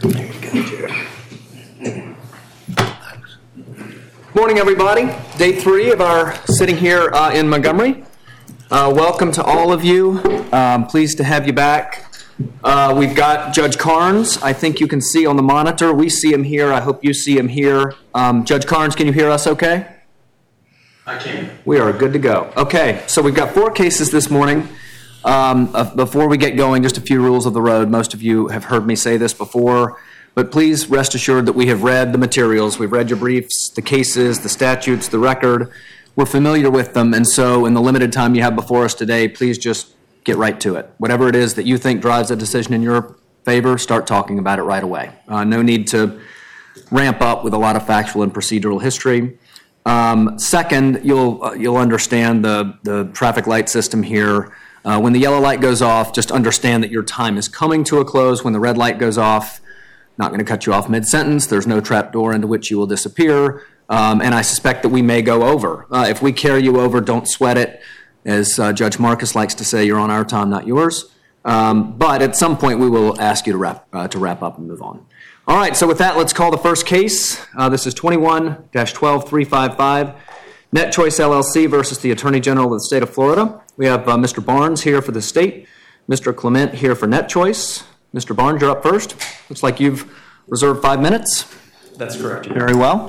Morning, everybody. Day 3 of our sitting here in Montgomery. Welcome to all of you. Pleased to have you back. We've got Judge Carnes. I think you can see on the monitor. We see him here. I hope you see him here. Judge Carnes, can you hear us okay? I can. We are good to go. Okay, so we've got 4 cases this morning. Before we get going, just a few rules of the road. Most of you have heard me say this before, but please rest assured that we have read the materials. We've read your briefs, the cases, the statutes, the record. We're familiar with them, and so in the limited time you have before us today, please just get right to it. Whatever it is that you think drives a decision in your favor, start talking about it right away. No need to ramp up with a lot of factual and procedural history. Second, you'll understand the traffic light system here. When the yellow light goes off, just understand that your time is coming to a close. When the red light goes off, not going to cut you off mid-sentence. There's no trap door into which you will disappear. And I suspect that we may go over. If we carry you over, don't sweat it. As Judge Marcus likes to say, you're on our time, not yours. But at some point, we will ask you to wrap up and move on. All right, so with that, let's call the first case. This is 21-12355, NetChoice LLC versus the Attorney General of the State of Florida. We have Mr. Barnes here for the state, Mr. Clement here for NetChoice. Mr. Barnes, you're up first. Looks like you've reserved 5 minutes. That's correct. Very well.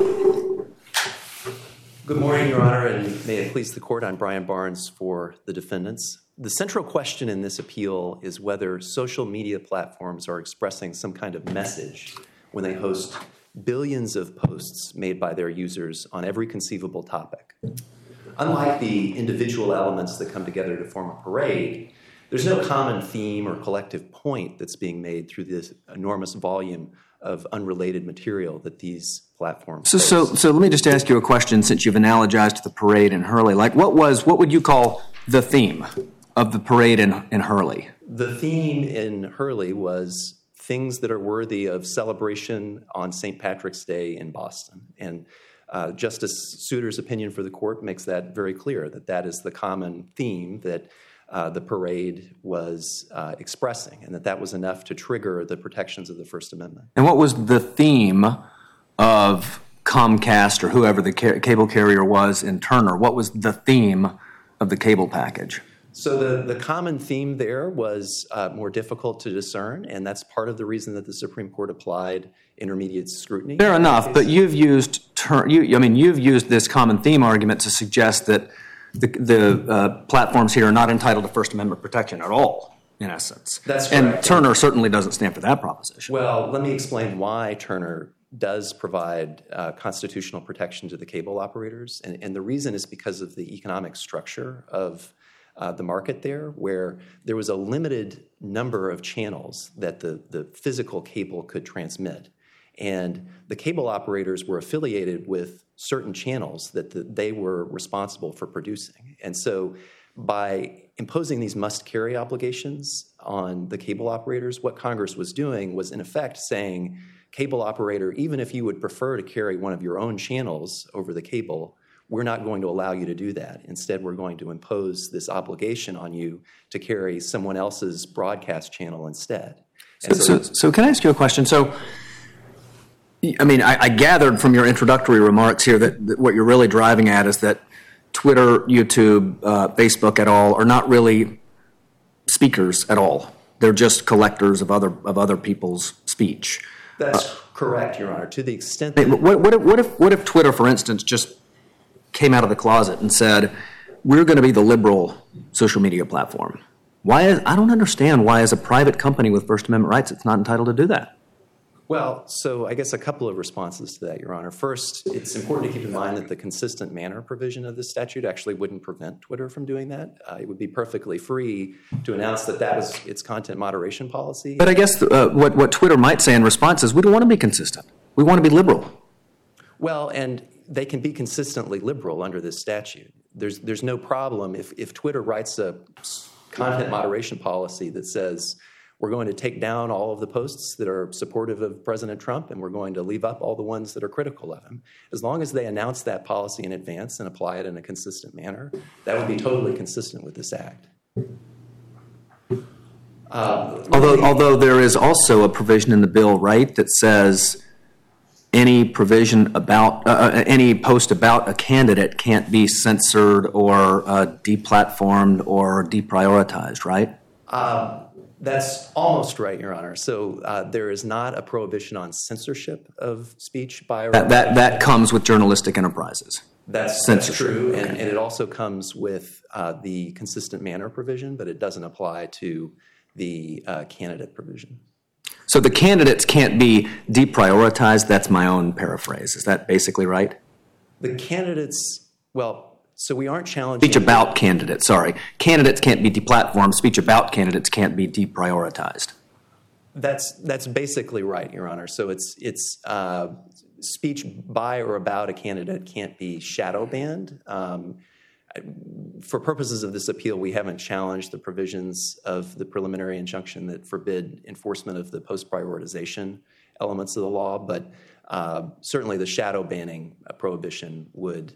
Good morning, Your Honor, and may it please the Court. I'm Brian Barnes for the defendants. The central question in this appeal is whether social media platforms are expressing some kind of message when they host billions of posts made by their users on every conceivable topic. Unlike the individual elements that come together to form a parade, there's no common theme or collective point that's being made through this enormous volume of unrelated material that these platforms post. So let me just ask you a question since you've analogized the parade in Hurley. Like, what would you call the theme of the parade in Hurley? The theme in Hurley was things that are worthy of celebration on St. Patrick's Day in Boston. And Justice Souter's opinion for the court makes that very clear, that is the common theme that the parade was expressing, and that was enough to trigger the protections of the First Amendment. And what was the theme of Comcast or whoever the cable carrier was in Turner? What was the theme of the cable package? So the common theme there was more difficult to discern, and that's part of the reason that the Supreme Court applied intermediate scrutiny. Fair enough, but you've used this common theme argument to suggest that the platforms here are not entitled to First Amendment protection at all, in essence. That's correct. And Turner certainly doesn't stand for that proposition. Well, let me explain why Turner does provide constitutional protection to the cable operators. And the reason is because of the economic structure of the market there, where there was a limited number of channels that the physical cable could transmit. And the cable operators were affiliated with certain channels that they were responsible for producing. And so by imposing these must-carry obligations on the cable operators, what Congress was doing was, in effect, saying, cable operator, even if you would prefer to carry one of your own channels over the cable, we're not going to allow you to do that. Instead, we're going to impose this obligation on you to carry someone else's broadcast channel instead. So can I ask you a question? So, I mean, I gathered from your introductory remarks here that what you're really driving at is that Twitter, YouTube, Facebook et al. Are not really speakers at all. They're just collectors of other people's speech. That's correct, Your Honor. To the extent that what if Twitter, for instance, just came out of the closet and said, we're going to be the liberal social media platform? I don't understand why, as a private company with First Amendment rights, it's not entitled to do that. Well, so I guess a couple of responses to that, Your Honor. First, it's important to keep in mind that the consistent manner provision of this statute actually wouldn't prevent Twitter from doing that. It would be perfectly free to announce that was its content moderation policy. But I guess what Twitter might say in response is, we don't want to be consistent. We want to be liberal. Well, and they can be consistently liberal under this statute. There's no problem if Twitter writes a content moderation policy that says, we're going to take down all of the posts that are supportive of President Trump, and we're going to leave up all the ones that are critical of him. As long as they announce that policy in advance and apply it in a consistent manner, that would be totally consistent with this act. Although there is also a provision in the bill, right, that says any provision about any post about a candidate can't be censored or deplatformed or deprioritized, right? That's almost right, Your Honor. So there is not a prohibition on censorship of speech by that comes with journalistic enterprises. That's true, and it also comes with the consistent manner provision, but it doesn't apply to the candidate provision. So the candidates can't be deprioritized. That's my own paraphrase. Is that basically right? The candidates, well, so we aren't challenging... Speech about candidates, sorry. Candidates can't be deplatformed. Speech about candidates can't be deprioritized. That's basically right, Your Honor. So it's speech by or about a candidate can't be shadow banned. For purposes of this appeal, we haven't challenged the provisions of the preliminary injunction that forbid enforcement of the post-prioritization elements of the law, but certainly the shadow banning prohibition would,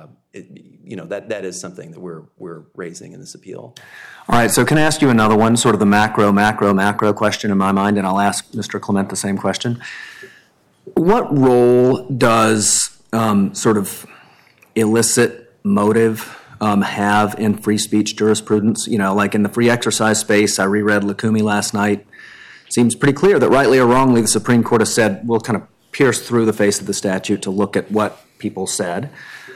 that is something that we're raising in this appeal. All right, so can I ask you another one, sort of the macro question in my mind, and I'll ask Mr. Clement the same question. What role does sort of illicit motive have in free speech jurisprudence? You know, like in the free exercise space, I reread Lukumi last night. Seems pretty clear that rightly or wrongly, the Supreme Court has said we'll kind of pierce through the face of the statute to look at what people said.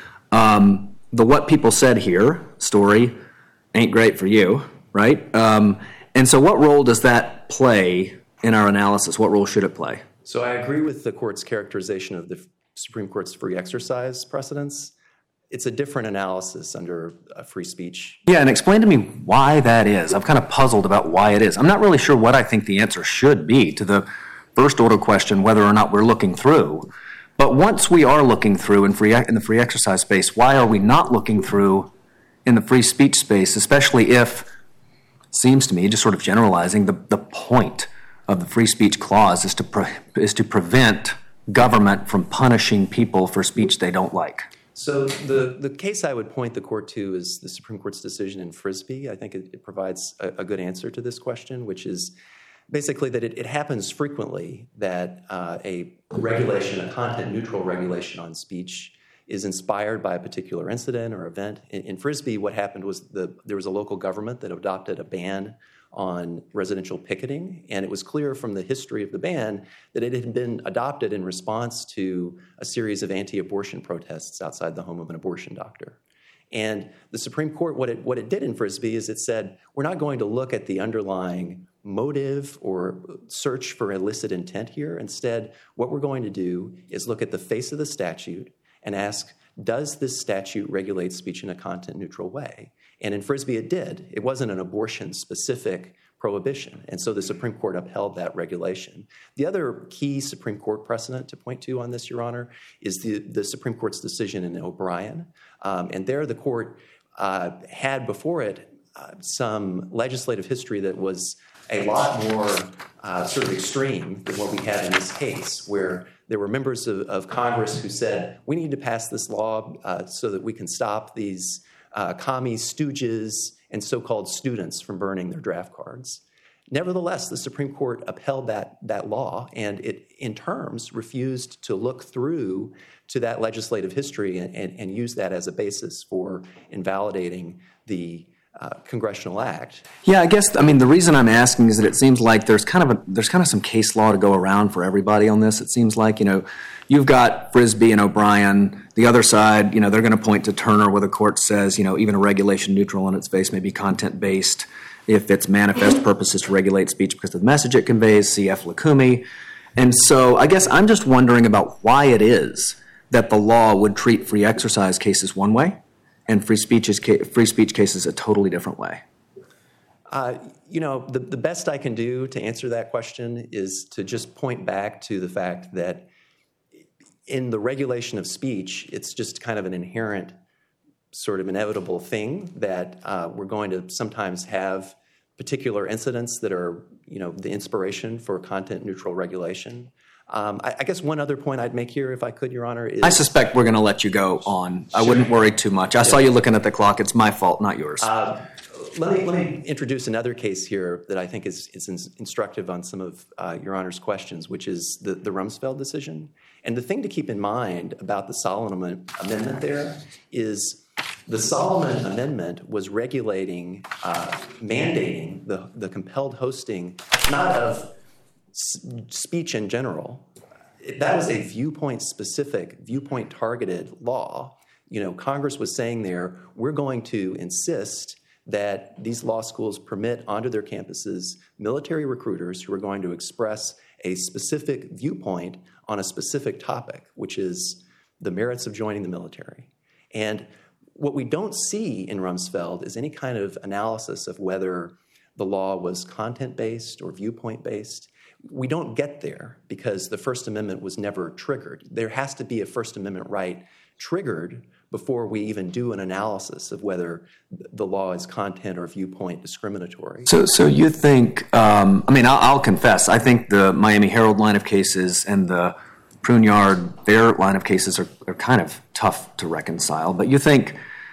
The what people said here story ain't great for you, right? And so what role does that play in our analysis? What role should it play? So I agree with the court's characterization of the Supreme Court's free exercise precedents. It's a different analysis under free speech. Yeah, and explain to me why that is. I'm kind of puzzled about why it is. I'm not really sure what I think the answer should be to the first order question, whether or not we're looking through. But once we are looking through in the free exercise space, why are we not looking through in the free speech space, especially if, seems to me, just sort of generalizing, the point of the free speech clause is to prevent government from punishing people for speech they don't like? So the case I would point the court to is the Supreme Court's decision in Frisbee. I think it provides a good answer to this question, which is basically that it happens frequently that a regulation, a content-neutral regulation on speech is inspired by a particular incident or event. In Frisbee, what happened was there was a local government that adopted a ban on residential picketing, and it was clear from the history of the ban that it had been adopted in response to a series of anti-abortion protests outside the home of an abortion doctor. And the Supreme Court, what it did in Frisbee is it said, we're not going to look at the underlying motive or search for illicit intent here. Instead, what we're going to do is look at the face of the statute and ask, does this statute regulate speech in a content-neutral way? And in Frisbee, it did. It wasn't an abortion-specific prohibition. And so the Supreme Court upheld that regulation. The other key Supreme Court precedent to point to on this, Your Honor, is the Supreme Court's decision in O'Brien. And there the court had before it some legislative history that was a lot more sort of extreme than what we had in this case, where there were members of Congress who said, we need to pass this law so that we can stop these commie stooges and so-called students from burning their draft cards. Nevertheless, the Supreme Court upheld that law, and it, in terms, refused to look through to that legislative history and use that as a basis for invalidating the congressional act. Yeah, I guess, I mean, the reason I'm asking is that it seems like there's kind of some case law to go around for everybody on this. It seems like, you've got Frisbee and O'Brien. The other side, they're going to point to Turner where the court says, even a regulation neutral on its face may be content-based if its manifest purpose is to regulate speech because of the message it conveys, cf. Lukumi. And so I guess I'm just wondering about why it is that the law would treat free exercise cases one way and free speech cases a totally different way. The best I can do to answer that question is to just point back to the fact that in the regulation of speech, it's just kind of an inherent sort of inevitable thing that we're going to sometimes have particular incidents that are, the inspiration for content-neutral regulation. I guess one other point I'd make here, if I could, Your Honor, is... I suspect we're going to let you go on. I wouldn't worry too much. I saw you looking at the clock. It's my fault, not yours. let me introduce another case here that I think is instructive on some of Your Honor's questions, which is the Rumsfeld decision. And the thing to keep in mind about the Solomon Amendment there is the Solomon Amendment was regulating, mandating the compelled hosting, not of speech in general. That was a viewpoint-specific, viewpoint-targeted law. You know, Congress was saying there, we're going to insist that these law schools permit onto their campuses military recruiters who are going to express a specific viewpoint on a specific topic, which is the merits of joining the military. And what we don't see in Rumsfeld is any kind of analysis of whether the law was content-based or viewpoint-based. We don't get there because the First Amendment was never triggered. There has to be a First Amendment right triggered before we even do an analysis of whether the law is content or viewpoint discriminatory. So you think, I'll confess, I think the Miami Herald line of cases and the Pruneyard Fair line of cases are kind of tough to reconcile, but you think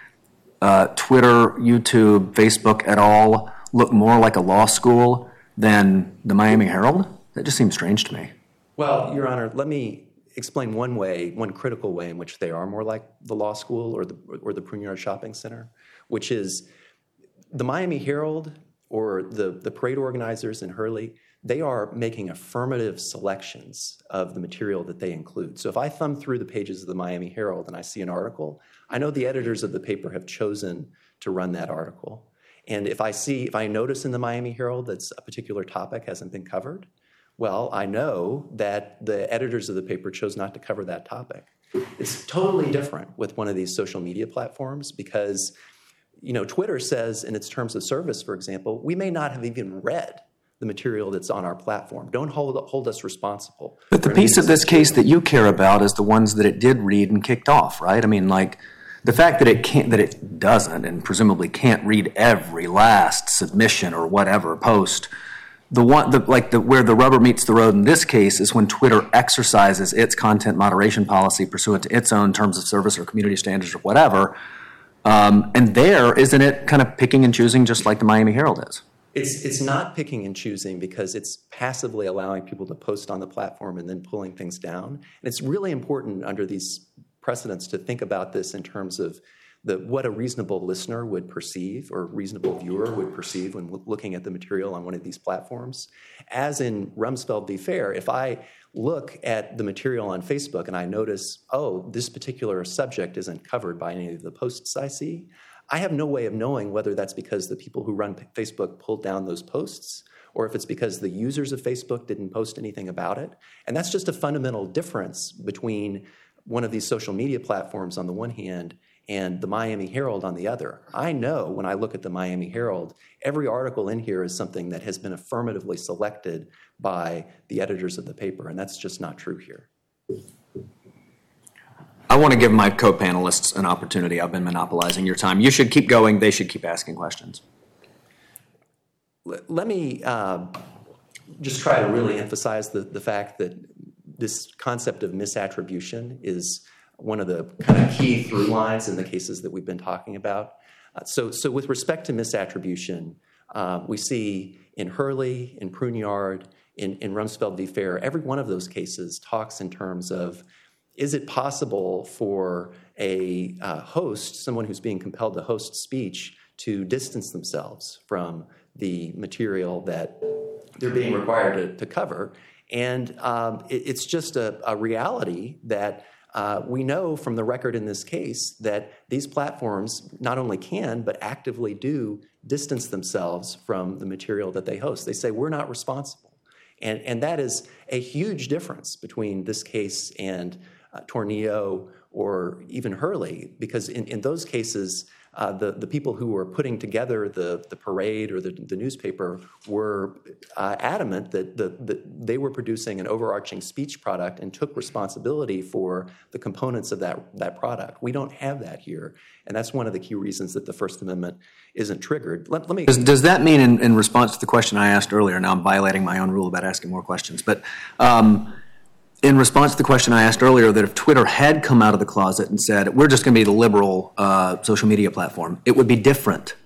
Twitter, YouTube, Facebook et al. Look more like a law school than the Miami Herald? That just seems strange to me. Well, Your Honor, let me explain one critical way in which they are more like the law school or the Pruneyard Shopping Center, which is the Miami Herald or the parade organizers in Hurley, they are making affirmative selections of the material that they include. So if I thumb through the pages of the Miami Herald and I see an article, I know the editors of the paper have chosen to run that article. And if I notice in the Miami Herald that a particular topic hasn't been covered, well, I know that the editors of the paper chose not to cover that topic. It's totally different with one of these social media platforms because, you know, Twitter says in its terms of service, for example, we may not have even read the material that's on our platform. Don't hold us responsible. But the piece of this case that you care about is the ones that it did read and kicked off, right? I mean, like the fact that it doesn't and presumably can't read every last submission or whatever post. Where the rubber meets the road in this case is when Twitter exercises its content moderation policy pursuant to its own terms of service or community standards or whatever. And there, isn't it kind of picking and choosing just like the Miami Herald is? It's not picking and choosing because it's passively allowing people to post on the platform and then pulling things down. And it's really important under these precedents to think about this in terms of what a reasonable listener would perceive or reasonable viewer would perceive when looking at the material on one of these platforms. As in Rumsfeld v. Fair, if I look at the material on Facebook and I notice, oh, this particular subject isn't covered by any of the posts I see, I have no way of knowing whether that's because the people who run Facebook pulled down those posts or if it's because the users of Facebook didn't post anything about it. And that's just a fundamental difference between one of these social media platforms on the one hand and the Miami Herald on the other. I know when I look at the Miami Herald, every article in here is something that has been affirmatively selected by the editors of the paper, and that's just not true here. I want to give my co-panelists an opportunity. I've been monopolizing your time. You should keep going. They should keep asking questions. Let me just try to really emphasize the fact that this concept of misattribution is one of the kind of key through lines in the cases that we've been talking about. So with respect to misattribution, we see in Hurley, in Pruneyard, in Rumsfeld v. Fair, every one of those cases talks in terms of, is it possible for a host, someone who's being compelled to host speech, to distance themselves from the material that they're being required to cover? And it's just a reality that we know from the record in this case that these platforms not only can, but actively do distance themselves from the material that they host. They say, we're not responsible. And that is a huge difference between this case and Tornillo or even Hurley, because in those cases, the people who were putting together the parade or the newspaper were adamant that they were producing an overarching speech product and took responsibility for the components of that product. We don't have that here, and that's one of the key reasons that the First Amendment isn't triggered. Let me. Does that mean, in response to the question I asked earlier, now I'm violating my own rule about asking more questions, but in response to the question I asked earlier, that if Twitter had come out of the closet and said, we're just going to be the liberal social media platform, it would be different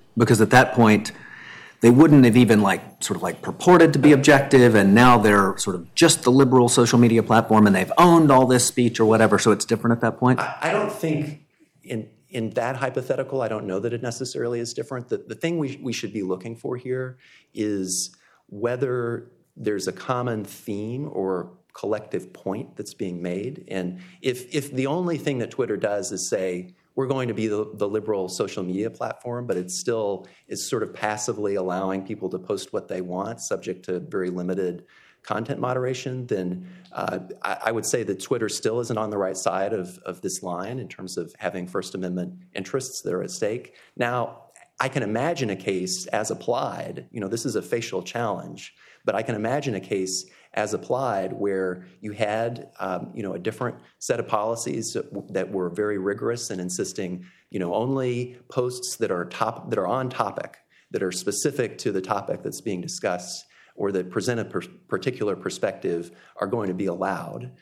because at that point they wouldn't have even purported to be objective, and now they're sort of just the liberal social media platform and they've owned all this speech or whatever, so it's different at that point? I don't think in that hypothetical, I don't know that it necessarily is different. The thing we should be looking for here is whether there's a common theme or collective point that's being made. And if the only thing that Twitter does is say, we're going to be the liberal social media platform, but it still is sort of passively allowing people to post what they want, subject to very limited content moderation, then I would say that Twitter still isn't on the right side of this line in terms of having First Amendment interests that are at stake. Now, I can imagine a case as applied, this is a facial challenge, but I can imagine a case as applied where you had a different set of policies that were very rigorous and insisting only posts that are on topic, that are specific to the topic that's being discussed or that present a particular perspective are going to be allowed.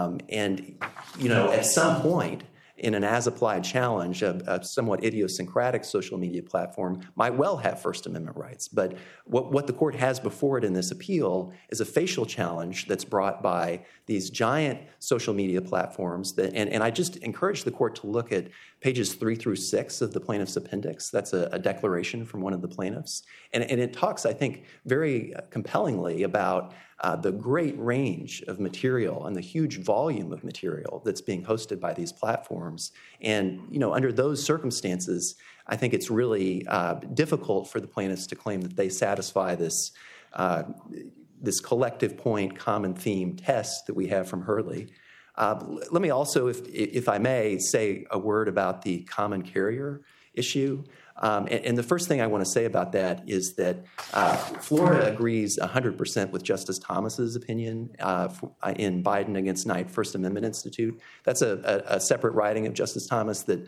At some point in an as-applied challenge, a somewhat idiosyncratic social media platform might well have First Amendment rights. But what the court has before it in this appeal is a facial challenge that's brought by these giant social media platforms. And I just encourage the court to look at pages 3 through 6 of the plaintiff's appendix. That's a declaration from one of the plaintiffs. And it talks, I think, very compellingly about the great range of material and the huge volume of material that's being hosted by these platforms. And, under those circumstances, I think it's really difficult for the plaintiffs to claim that they satisfy this collective point, common theme test that we have from Hurley. Let me also, if I may, say a word about the common carrier issue. And the first thing I want to say about that is that Florida agrees 100% with Justice Thomas's opinion in Biden against Knight First Amendment Institute. That's a separate writing of Justice Thomas that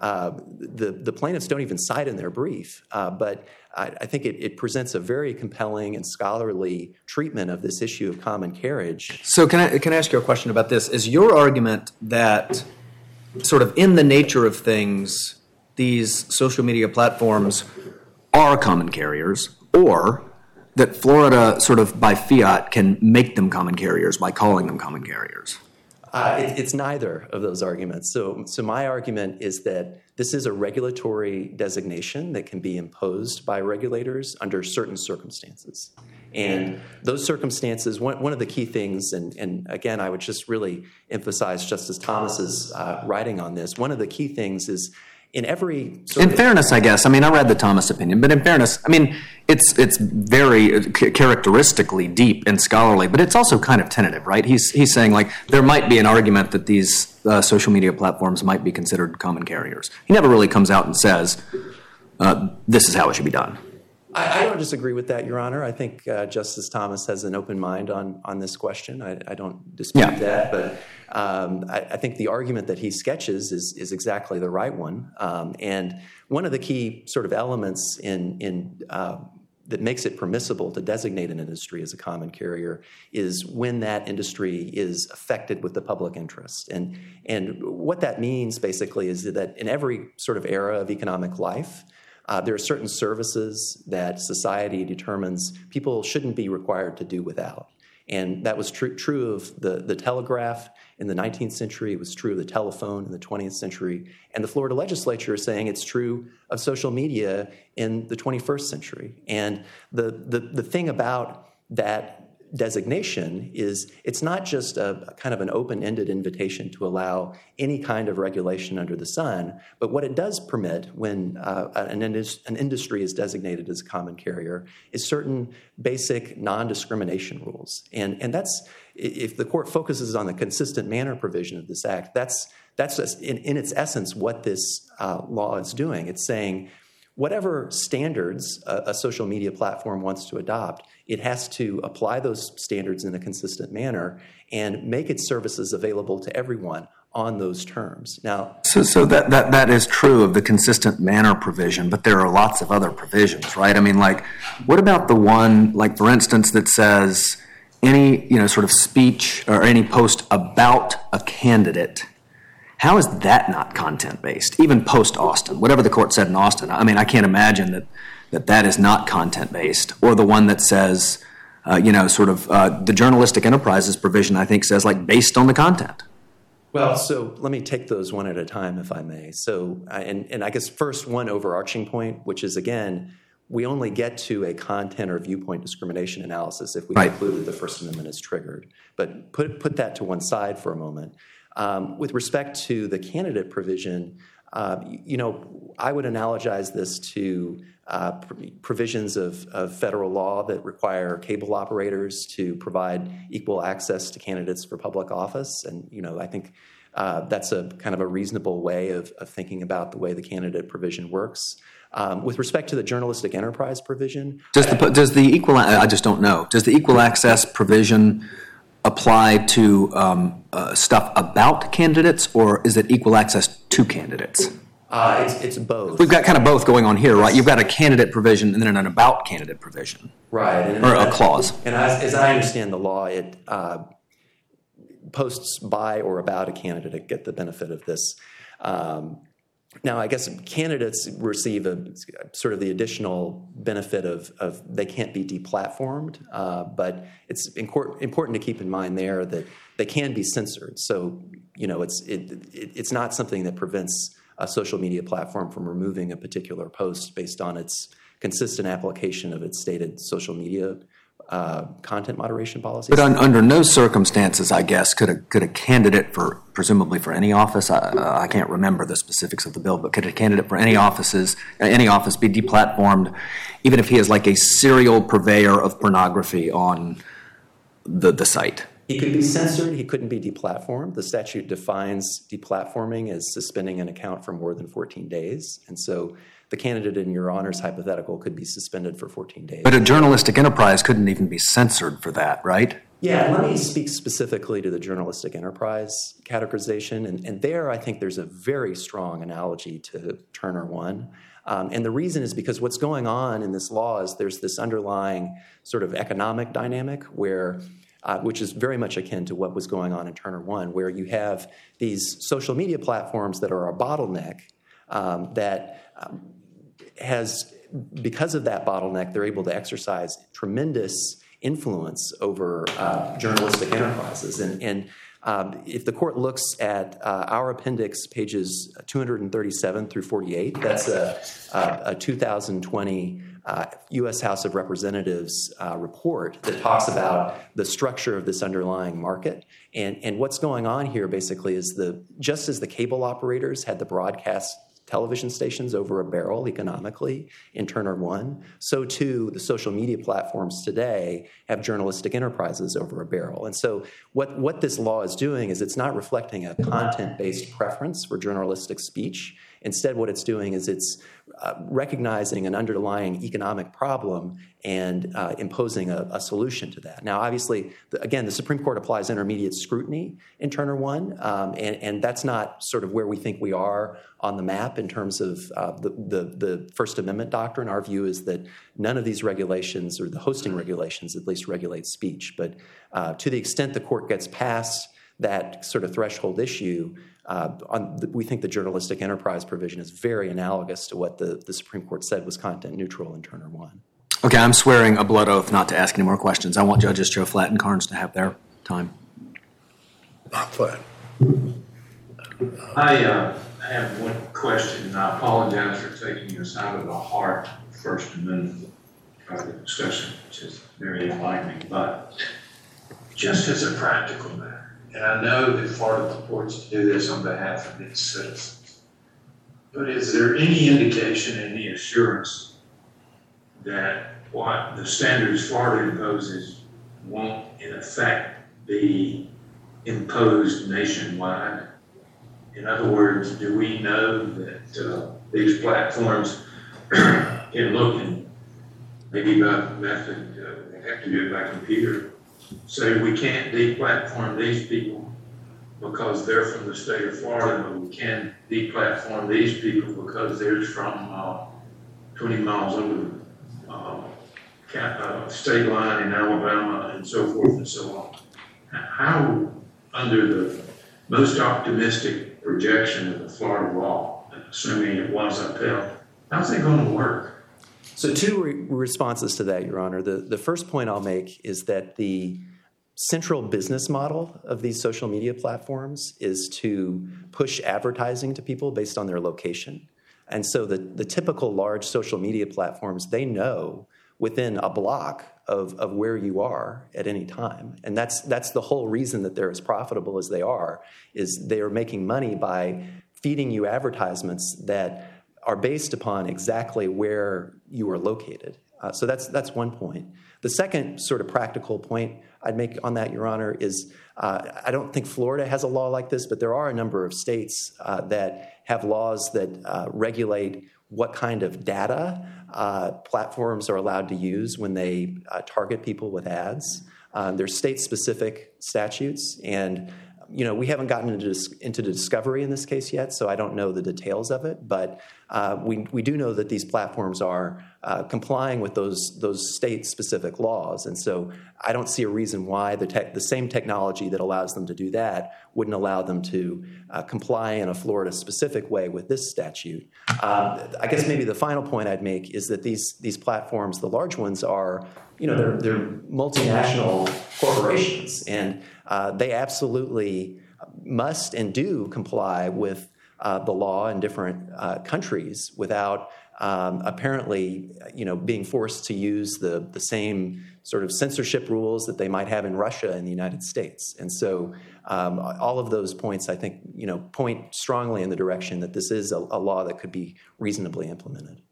the plaintiffs don't even cite in their brief. But I think it presents a very compelling and scholarly treatment of this issue of common carriage. So can I ask you a question about this? Is your argument that sort of in the nature of things, these social media platforms are common carriers, or that Florida sort of by fiat can make them common carriers by calling them common carriers? It's neither of those arguments. So my argument is that this is a regulatory designation that can be imposed by regulators under certain circumstances. And those circumstances, one of the key things, and again, I would just really emphasize Justice Thomas's writing on this, one of the key things is in fairness, I guess. I mean, I read the Thomas opinion, but in fairness, I mean, it's very characteristically deep and scholarly, but it's also kind of tentative, right? He's saying, there might be an argument that these social media platforms might be considered common carriers. He never really comes out and says, this is how it should be done. I don't disagree with that, Your Honor. I think Justice Thomas has an open mind on this question. I don't dispute that, but I think the argument that he sketches is exactly the right one. And one of the key sort of elements that makes it permissible to designate an industry as a common carrier is when that industry is affected with the public interest. And what that means basically is that in every sort of era of economic life, there are certain services that society determines people shouldn't be required to do without. And that was true of the telegraph in the 19th century. It was true of the telephone in the 20th century. And the Florida legislature is saying it's true of social media in the 21st century. And the thing about that designation is it's not just a kind of an open-ended invitation to allow any kind of regulation under the sun, but what it does permit when an industry is designated as a common carrier is certain basic non-discrimination rules. And that's, if the court focuses on the consistent manner provision of this act, that's just in its essence what this law is doing. It's saying whatever standards a social media platform wants to adopt, it has to apply those standards in a consistent manner and make its services available to everyone on those terms. Now, so that is true of the consistent manner provision, but there are lots of other provisions, right? I mean, what about the one, for instance, that says any sort of speech or any post about a candidate How is that not content-based, even post-Austin? Whatever the court said in Austin, I mean, I can't imagine that is not content-based. Or the one that says, the journalistic enterprises provision, I think, says, like, based on the content. Well, so let me take those one at a time, if I may. So, and I guess first one overarching point, which is, again, we only get to a content or viewpoint discrimination analysis if we conclude that the First Amendment is triggered. But put that to one side for a moment. With respect to the candidate provision, I would analogize this to provisions of federal law that require cable operators to provide equal access to candidates for public office. And, I think that's a kind of a reasonable way of thinking about the way the candidate provision works. With respect to the journalistic enterprise provision, does the equal? I just don't know. Does the equal access provision apply to stuff about candidates, or is it equal access to candidates? It's both. We've got kind of both going on here, right? You've got a candidate provision and then an about candidate provision, right? Or a clause. And as I understand the law, it posts by or about a candidate to get the benefit of this. Now, I guess candidates receive sort of the additional benefit of they can't be deplatformed, but it's important to keep in mind there that they can be censored. So, it's not something that prevents a social media platform from removing a particular post based on its consistent application of its stated social media content moderation policies. But under no circumstances, I guess, could a candidate presumably for any office, I can't remember the specifics of the bill, but could a candidate for any office be deplatformed, even if he is like a serial purveyor of pornography on the site? He could be censored. He couldn't be deplatformed. The statute defines deplatforming as suspending an account for more than 14 days. And so the candidate in Your Honor's hypothetical could be suspended for 14 days. But a journalistic enterprise couldn't even be censored for that, right? Yeah, let me speak specifically to the journalistic enterprise categorization. And there, I think there's a very strong analogy to Turner 1. And the reason is because what's going on in this law is there's this underlying sort of economic dynamic which is very much akin to what was going on in Turner 1, where you have these social media platforms that are a bottleneck because of that bottleneck, they're able to exercise tremendous influence over journalistic enterprises. And if the court looks at our appendix, pages 237 through 48, that's a 2020 U.S. House of Representatives report that talks about the structure of this underlying market. And what's going on here basically is just as the cable operators had the broadcast television stations over a barrel economically in Turner 1, so too the social media platforms today have journalistic enterprises over a barrel. And so what this law is doing is it's not reflecting a content-based preference for journalistic speech. Instead, what it's doing is it's recognizing an underlying economic problem and imposing a solution to that. Now, obviously, again, the Supreme Court applies intermediate scrutiny in Turner 1, and that's not sort of where we think we are on the map in terms of the First Amendment doctrine. Our view is that none of these regulations, or the hosting regulations at least, regulate speech. But to the extent the court gets past that sort of threshold issue, we think the journalistic enterprise provision is very analogous to what the Supreme Court said was content neutral in Turner 1. Okay, I'm swearing a blood oath not to ask any more questions. I want Judges Joe Flatt and Carnes to have their time. Flatt. I have one question, and I apologize for taking us out of the heart of the First Amendment discussion, which is very enlightening, but just as a practical matter, and I know that Florida purports to do this on behalf of its citizens, but is there any indication, any assurance that what the standards Florida imposes won't, in effect, be imposed nationwide? In other words, do we know that these platforms can look and maybe by method, they have to do it by computer, say we can't deplatform these people because they're from the state of Florida, but we can deplatform these people because they're from 20 miles over the state line in Alabama, and so forth and so on. How, under the most optimistic projection of the Florida law, assuming it was upheld, how's that going to work? So two responses to that, Your Honor. The first point I'll make is that the central business model of these social media platforms is to push advertising to people based on their location. And so the typical large social media platforms, they know within a block of where you are at any time. And that's the whole reason that they're as profitable as they are, is they are making money by feeding you advertisements that are based upon exactly where you are located. So that's one point. The second sort of practical point I'd make on that, Your Honor, is I don't think Florida has a law like this, but there are a number of states that have laws that regulate what kind of data platforms are allowed to use when they target people with ads. There's state-specific statutes, and we haven't gotten into discovery in this case yet, so I don't know the details of it. But we do know that these platforms are complying with those state-specific laws, and so I don't see a reason why the same technology that allows them to do that wouldn't allow them to comply in a Florida-specific way with this statute. I guess maybe the final point I'd make is that these platforms, the large ones, are they're multinational corporations, and they absolutely must and do comply with the law in different countries without apparently being forced to use the same sort of censorship rules that they might have in Russia and the United States. And so all of those points, I think, point strongly in the direction that this is a law that could be reasonably implemented.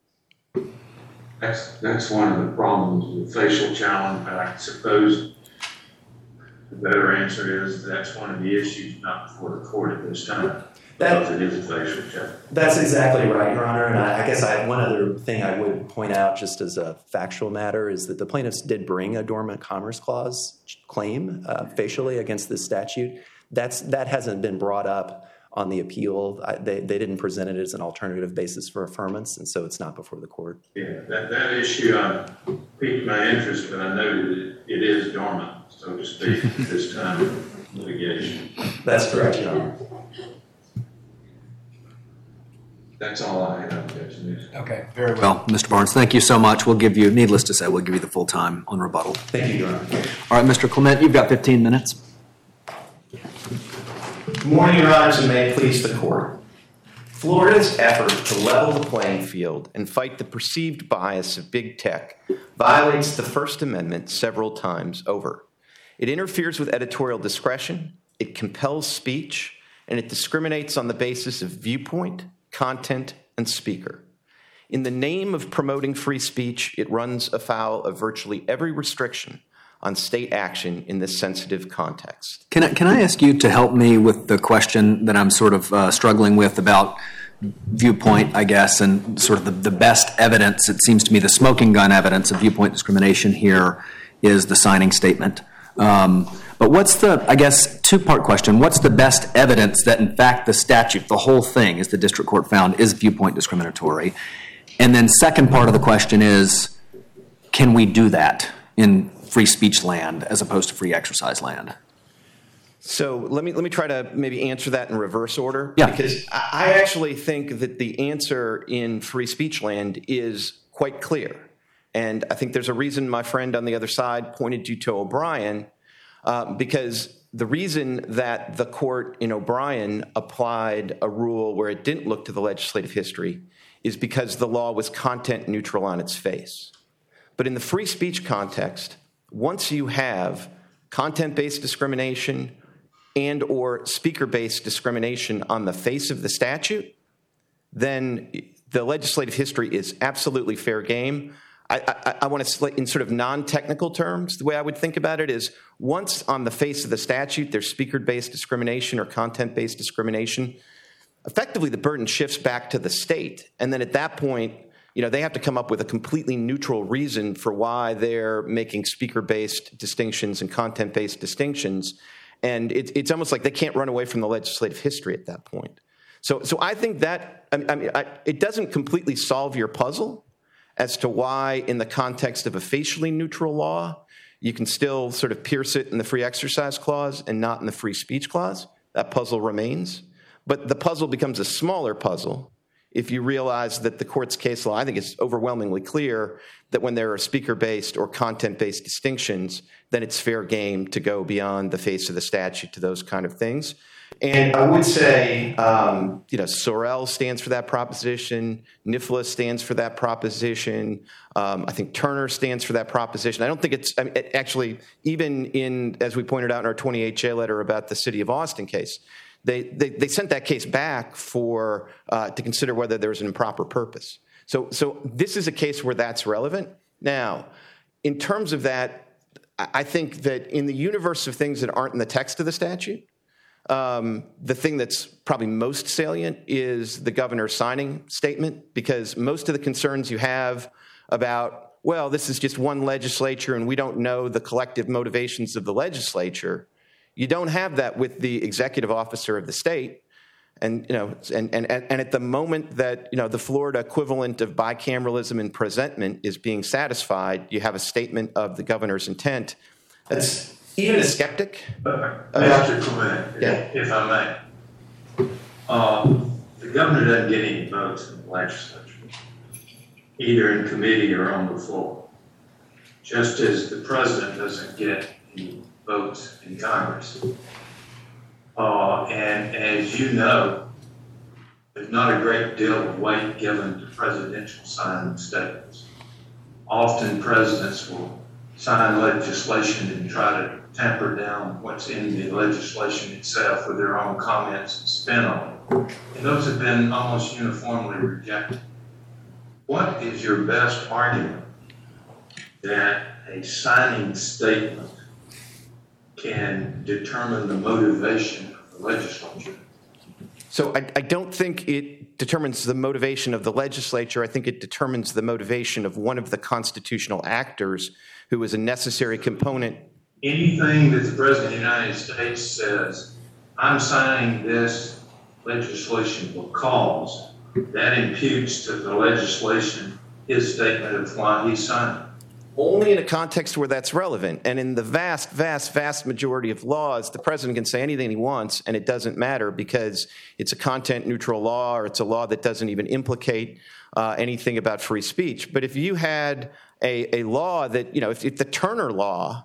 That's one of the problems with facial challenge, but I suppose the better answer is that's one of the issues not before the court at this time, because it is a facial challenge. That's exactly right, Your Honor. And I guess one other thing I would point out just as a factual matter is that the plaintiffs did bring a Dormant Commerce Clause claim facially against this statute. That hasn't been brought up on the appeal. They didn't present it as an alternative basis for affirmance, and so it's not before the court. Yeah, that issue piqued my interest, but I noted it is dormant, so to speak, at this time of litigation. That's correct, Your Honor. That's all I have, Judge. Okay, very well. Mr. Barnes, thank you so much. Needless to say, we'll give you the full time on rebuttal. Thank you, Your Honor. All right, Mr. Clement, you've got 15 minutes. Good morning, Your Honors, and may it please the Court. Florida's effort to level the playing field and fight the perceived bias of big tech violates the First Amendment several times over. It interferes with editorial discretion, it compels speech, and it discriminates on the basis of viewpoint, content, and speaker. In the name of promoting free speech, it runs afoul of virtually every restriction on state action in this sensitive context. Can I ask you to help me with the question that I'm sort of struggling with about viewpoint, I guess, and sort of the best evidence, it seems to me, the smoking gun evidence of viewpoint discrimination here is the signing statement. But what's the, I guess, two-part question. What's the best evidence that, in fact, the statute, the whole thing, as the district court found, is viewpoint discriminatory? And then second part of the question is, can we do that in free speech land as opposed to free exercise land? So let me try to maybe answer that in reverse order. Yeah. Because I actually think that the answer in free speech land is quite clear. And I think there's a reason my friend on the other side pointed you to O'Brien, because the reason that the court in O'Brien applied a rule where it didn't look to the legislative history is because the law was content neutral on its face. But in the free speech context, once you have content-based discrimination and or speaker-based discrimination on the face of the statute, then the legislative history is absolutely fair game. I want to, in sort of non-technical terms, the way I would think about it is once on the face of the statute there's speaker-based discrimination or content-based discrimination, effectively the burden shifts back to the state. And then at that point, they have to come up with a completely neutral reason for why they're making speaker-based distinctions and content-based distinctions. And it's almost like they can't run away from the legislative history at that point. So I think that it doesn't completely solve your puzzle as to why in the context of a facially neutral law, you can still sort of pierce it in the free exercise clause and not in the free speech clause. That puzzle remains. But the puzzle becomes a smaller puzzle if you realize that the court's case law, I think, is overwhelmingly clear that when there are speaker-based or content-based distinctions, then it's fair game to go beyond the face of the statute to those kind of things. And I would say, Sorrell stands for that proposition. NIFLA stands for that proposition. I think Turner stands for that proposition. I don't think it's, actually, even in, as we pointed out in our 28-J letter about the City of Austin case, they sent that case back to consider whether there was an improper purpose. So this is a case where that's relevant. Now, in terms of that, I think that in the universe of things that aren't in the text of the statute, the thing that's probably most salient is the governor's signing statement, because most of the concerns you have about, well, this is just one legislature and we don't know the collective motivations of the legislature, you don't have that with the executive officer of the state. And at the moment that, the Florida equivalent of bicameralism and presentment is being satisfied, you have a statement of the governor's intent. That's even a skeptic. Mr. Clement, if I may, the governor doesn't get any votes in the legislature, either in committee or on the floor, just as the president doesn't get any votes in Congress. And as you know, there's not a great deal of weight given to presidential signing statements. Often presidents will sign legislation and try to tamper down what's in the legislation itself with their own comments and spin on it. And those have been almost uniformly rejected. What is your best argument that a signing statement can determine the motivation of the legislature? So I don't think it determines the motivation of the legislature. I think it determines the motivation of one of the constitutional actors who is a necessary component. Anything that the President of the United States says, I'm signing this legislation because, that imputes to the legislation his statement of why he's signing. Only in a context where that's relevant. And in the vast, vast, vast majority of laws, the president can say anything he wants, and it doesn't matter because it's a content-neutral law or it's a law that doesn't even implicate anything about free speech. But if you had a law that, if the Turner law,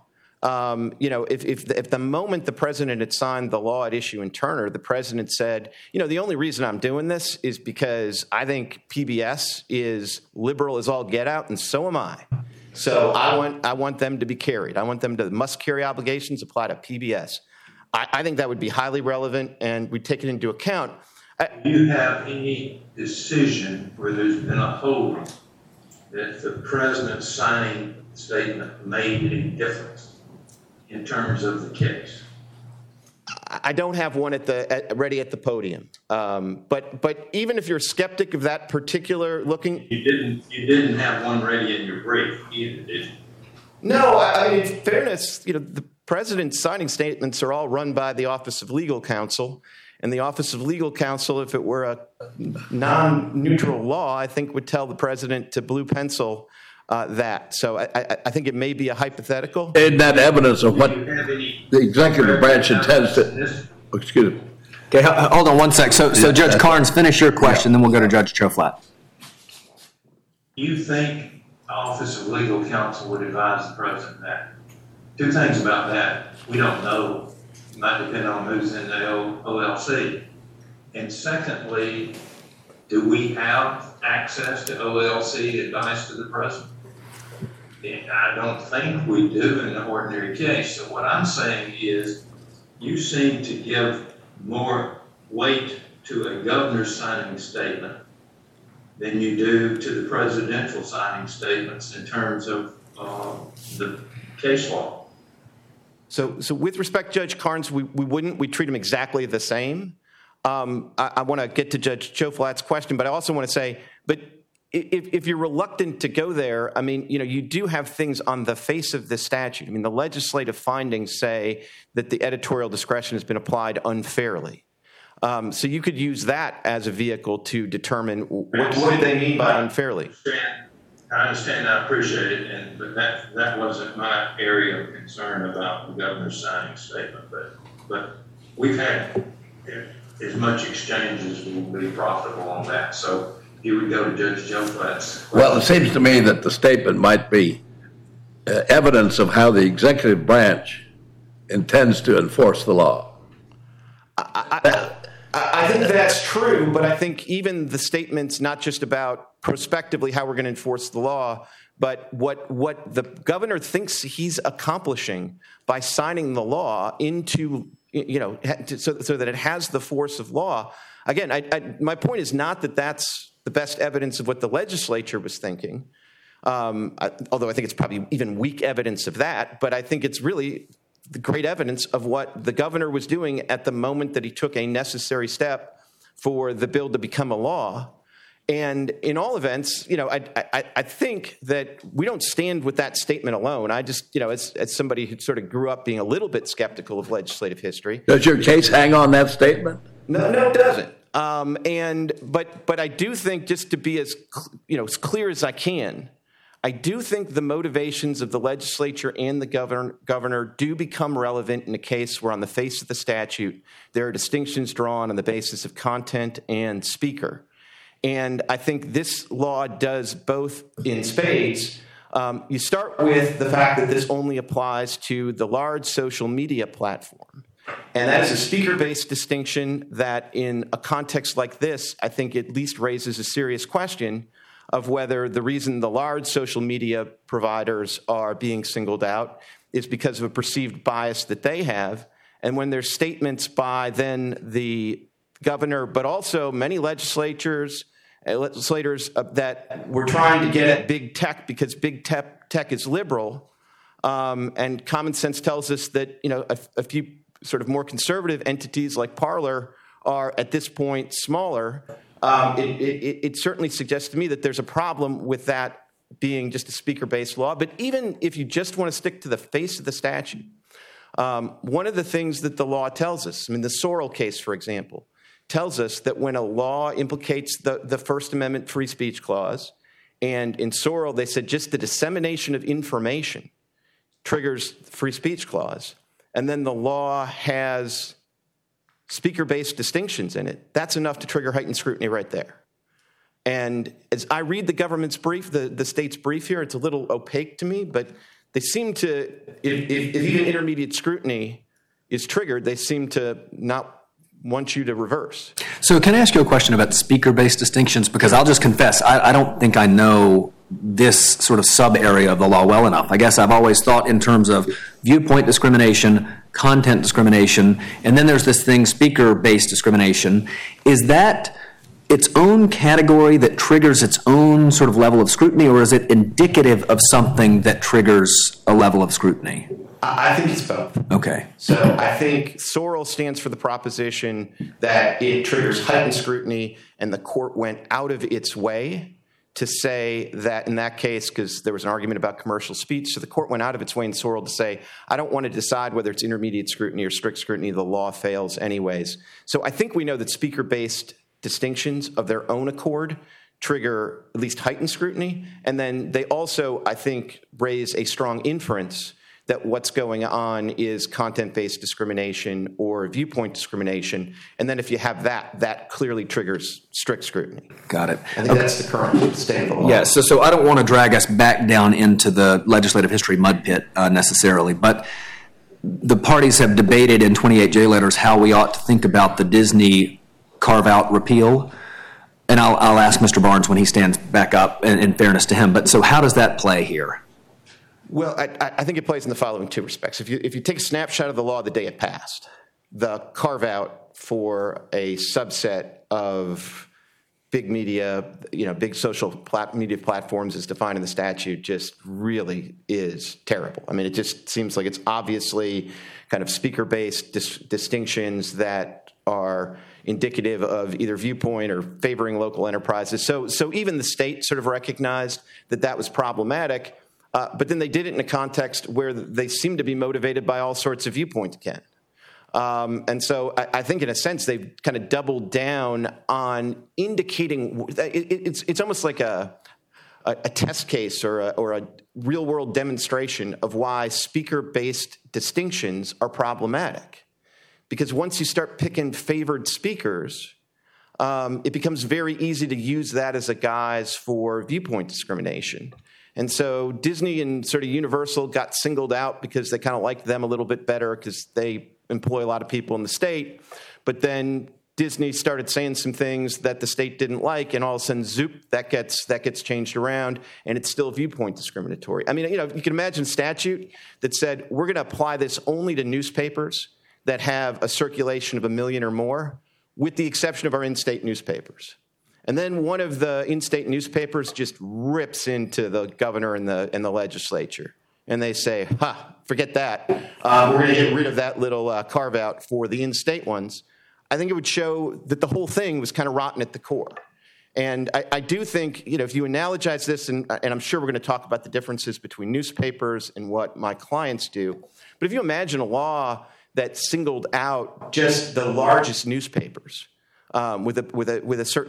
if the moment the president had signed the law at issue in Turner, the president said, the only reason I'm doing this is because I think PBS is liberal as all get out, and so am I. So I want them to be carried. I want them to must carry obligations apply to PBS. I think that would be highly relevant, and we take it into account. Do you have any decision where there's been a holding that the president's signing statement made any difference in terms of the case? I don't have one ready at the podium. But even if you're a skeptic of that particular looking, you didn't have one ready in your brief either, did you? No, I mean, in fairness, the president's signing statements are all run by the Office of Legal Counsel, and the Office of Legal Counsel, if it were a non-neutral law, I think would tell the president to blue pencil that. So I think it may be a hypothetical. And that evidence of what the executive branch intends to, excuse me. Okay, hold on one sec. So Judge Carnes, finish your question, then we'll go to Judge Choflat. You think the Office of Legal Counsel would advise the president that? Two things about that. We don't know. It might depend on who's in the OLC. And secondly, do we have access to OLC advice to the president? And I don't think we do in an ordinary case. So what I'm saying is you seem to give more weight to a governor's signing statement than you do to the presidential signing statements in terms of the case law. So with respect, Judge Carnes, we wouldn't. We treat them exactly the same. I want to get to Judge Choflat's question, but I also want to say, but if you're reluctant to go there, I mean, you do have things on the face of the statute. I mean, the legislative findings say that the editorial discretion has been applied unfairly. So you could use that as a vehicle to determine what do they mean by unfairly. I understand. I appreciate it, but that wasn't my area of concern about the governor's signing statement. But we've had as much exchange as will be profitable on that. So here we go to Judge Joe Flatt's. Well, it seems to me that the statement might be evidence of how the executive branch intends to enforce the law. I think that's true, but I think even the statements, not just about prospectively how we're going to enforce the law, but what the governor thinks he's accomplishing by signing the law into, so that it has the force of law. Again, my point is not that that's the best evidence of what the legislature was thinking, although I think it's probably even weak evidence of that, but I think it's really the great evidence of what the governor was doing at the moment that he took a necessary step for the bill to become a law. And in all events, I think that we don't stand with that statement alone. I just, as somebody who sort of grew up being a little bit skeptical of legislative history. Does your case hang on that statement? No, it doesn't. But I do think, just to be as clear as I can, I do think the motivations of the legislature and the governor do become relevant in a case where on the face of the statute, there are distinctions drawn on the basis of content and speaker. And I think this law does both in spades. You start with the fact that this only applies to the large social media platform. And that is a speaker-based distinction that in a context like this, I think at least raises a serious question of whether the reason the large social media providers are being singled out is because of a perceived bias that they have. And when there's statements by then the governor, but also many legislators that we're trying to get at big tech because big tech is liberal, and common sense tells us that a few sort of more conservative entities like Parler are at this point smaller. It certainly suggests to me that there's a problem with that being just a speaker-based law. But even if you just want to stick to the face of the statute, one of the things that the law tells us, the Sorrell case, for example, tells us that when a law implicates the First Amendment free speech clause, and in Sorrell they said just the dissemination of information triggers the free speech clause, and then the law has speaker-based distinctions in it, that's enough to trigger heightened scrutiny right there. And as I read the government's brief, the state's brief here, it's a little opaque to me, but they seem to, if even intermediate scrutiny is triggered, they seem to not want you to reverse. So can I ask you a question about speaker-based distinctions? Because I'll just confess, I don't think I know this sort of sub-area of the law well enough. I guess I've always thought in terms of viewpoint discrimination, content discrimination, and then there's this thing, speaker-based discrimination. Is that its own category that triggers its own sort of level of scrutiny, or is it indicative of something that triggers a level of scrutiny? I think it's both. Okay. So I think Sorrell stands for the proposition that it triggers heightened scrutiny, and the court went out of its way to say that in that case, because there was an argument about commercial speech, so the court went out of its way in Sorrell to say, I don't want to decide whether it's intermediate scrutiny or strict scrutiny. The law fails anyways. So I think we know that speaker-based distinctions of their own accord trigger at least heightened scrutiny, and then they also, I think, raise a strong inference that what's going on is content-based discrimination or viewpoint discrimination. And then if you have that, that clearly triggers strict scrutiny. Got it. I think that's the current state of the law. Yeah, so I don't want to drag us back down into the legislative history mud pit necessarily, but the parties have debated in 28J letters how we ought to think about the Disney carve-out repeal. And I'll ask Mr. Barnes when he stands back up, in fairness to him. But so how does that play here? Well, I think it plays in the following two respects. If you take a snapshot of the law the day it passed, the carve-out for a subset of big media, big social media platforms as defined in the statute just really is terrible. It just seems like it's obviously kind of speaker-based distinctions that are indicative of either viewpoint or favoring local enterprises. So even the state sort of recognized that was problematic. But then they did it in a context where they seem to be motivated by all sorts of viewpoints again. And so I think in a sense they've kind of doubled down on indicating it's almost like a test case or a real-world demonstration of why speaker-based distinctions are problematic. because once you start picking favored speakers, it becomes very easy to use that as a guise for viewpoint discrimination. And so Disney and sort of Universal got singled out because they kind of liked them a little bit better because they employ a lot of people in the state. But then Disney started saying some things that the state didn't like, and all of a sudden, zoop, that gets changed around, and it's still viewpoint discriminatory. I mean, you can imagine a statute that said, we're going to apply this only to newspapers that have a circulation of 1 million or more, with the exception of our in-state newspapers. And then one of the in-state newspapers just rips into the governor and the legislature. And they say, forget that. We're going to get rid of that little carve-out for the in-state ones. I think it would show that the whole thing was kind of rotten at the core. And I do think, if you analogize this, and I'm sure we're going to talk about the differences between newspapers and what my clients do, but if you imagine a law that singled out just the largest newspapers with a certain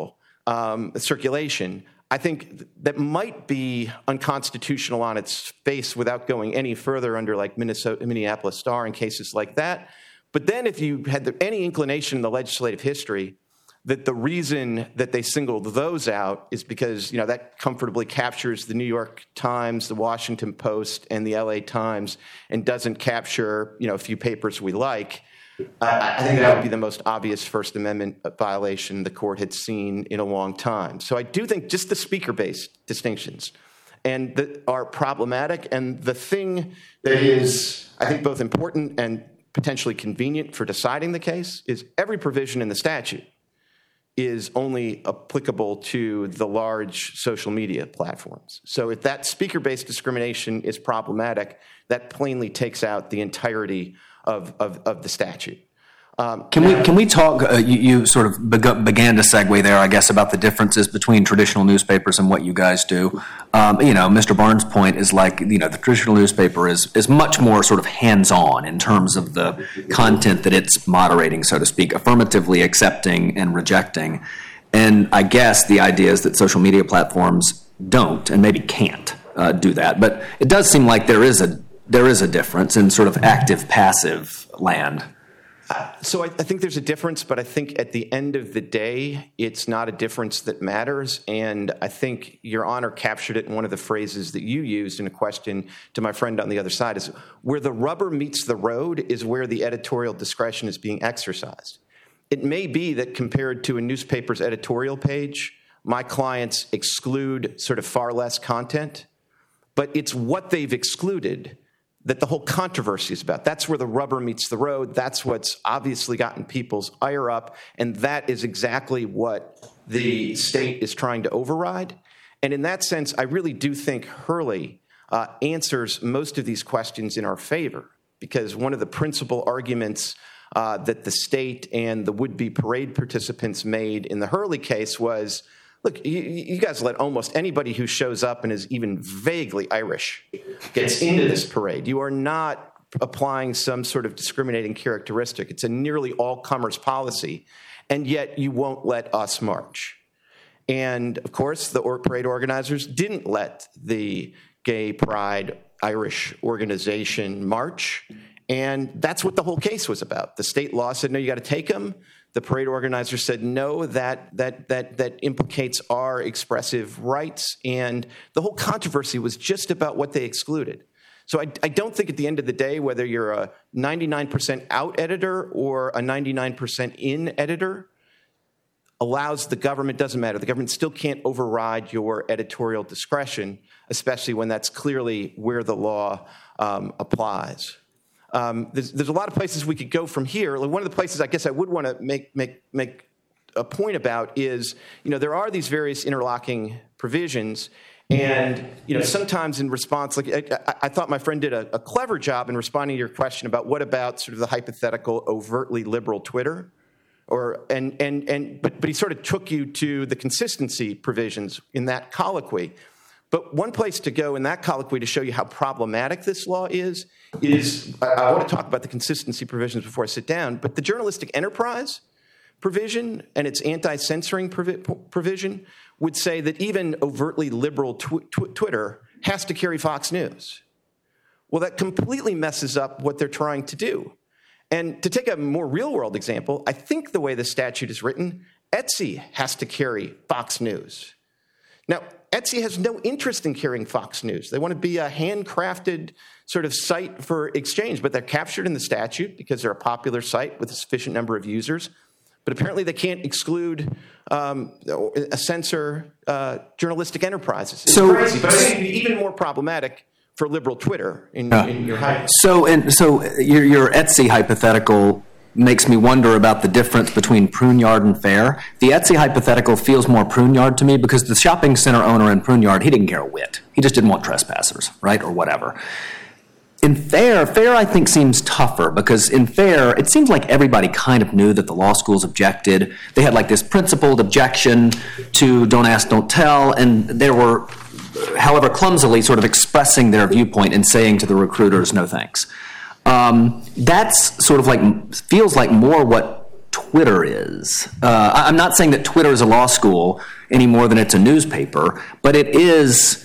circulation, I think that might be unconstitutional on its face without going any further under like Minneapolis Star and cases like that. But then if you had any inclination in the legislative history that the reason that they singled those out is because, that comfortably captures the New York Times, the Washington Post, and the LA Times and doesn't capture, a few papers we like, I think that would be the most obvious First Amendment violation the court had seen in a long time. So I do think just the speaker-based distinctions are problematic. And the thing that is, I think, both important and potentially convenient for deciding the case is every provision in the statute is only applicable to the large social media platforms. So if that speaker-based discrimination is problematic, that plainly takes out the entirety of the statute. Can we talk? You sort of began to segue there, I guess, about the differences between traditional newspapers and what you guys do. Mr. Barnes' point is like, the traditional newspaper is much more sort of hands-on in terms of the content that it's moderating, so to speak, affirmatively accepting and rejecting. And I guess the idea is that social media platforms don't and maybe can't do that. But it does seem like there is a difference in sort of active-passive land. So I think there's a difference, but I think at the end of the day, it's not a difference that matters. And I think Your Honor captured it in one of the phrases that you used in a question to my friend on the other side, is where the rubber meets the road is where the editorial discretion is being exercised. It may be that compared to a newspaper's editorial page, my clients exclude sort of far less content, but it's what they've excluded that the whole controversy is about. That's where the rubber meets the road. That's what's obviously gotten people's ire up, and that is exactly what the state is trying to override. And in that sense, I really do think Hurley answers most of these questions in our favor, because one of the principal arguments that the state and the would-be parade participants made in the Hurley case was, look, you guys let almost anybody who shows up and is even vaguely Irish gets into this parade. You are not applying some sort of discriminating characteristic. It's a nearly all-comers policy, and yet you won't let us march. And, of course, the parade organizers didn't let the Gay Pride Irish organization march, and that's what the whole case was about. The state law said, no, you got to take them. The parade organizer said, no, that implicates our expressive rights. And the whole controversy was just about what they excluded. So I don't think at the end of the day, whether you're a 99% out editor or a 99% in editor, allows the government, doesn't matter. The government still can't override your editorial discretion, especially when that's clearly where the law applies. There's a lot of places we could go from here. One of the places I guess I would want to make a point about is, there are these various interlocking provisions, and sometimes in response, like I thought my friend did a clever job in responding to your question about what about sort of the hypothetical overtly liberal Twitter, but he sort of took you to the consistency provisions in that colloquy. But one place to go in that colloquy to show you how problematic this law is I want to talk about the consistency provisions before I sit down, but the journalistic enterprise provision and its anti-censoring provision would say that even overtly liberal Twitter has to carry Fox News. Well, that completely messes up what they're trying to do. And to take a more real-world example, I think the way the statute is written, Etsy has to carry Fox News. Now, Etsy has no interest in carrying Fox News. They want to be a handcrafted sort of site for exchange, but they're captured in the statute because they're a popular site with a sufficient number of users. But apparently they can't exclude censor journalistic enterprises. It's crazy, but I think it'd be even more problematic for liberal Twitter in your hype. So your Etsy hypothetical makes me wonder about the difference between Pruneyard and Fair. The Etsy hypothetical feels more Pruneyard to me because the shopping center owner in Pruneyard, he didn't care a whit. He just didn't want trespassers, right, or whatever. In Fair I think seems tougher because in Fair, it seems like everybody kind of knew that the law schools objected. They had like this principled objection to don't ask, don't tell, and they were, however clumsily, sort of expressing their viewpoint and saying to the recruiters, no thanks. That's sort of like, feels like more what Twitter is. I'm not saying that Twitter is a law school any more than it's a newspaper, but it is,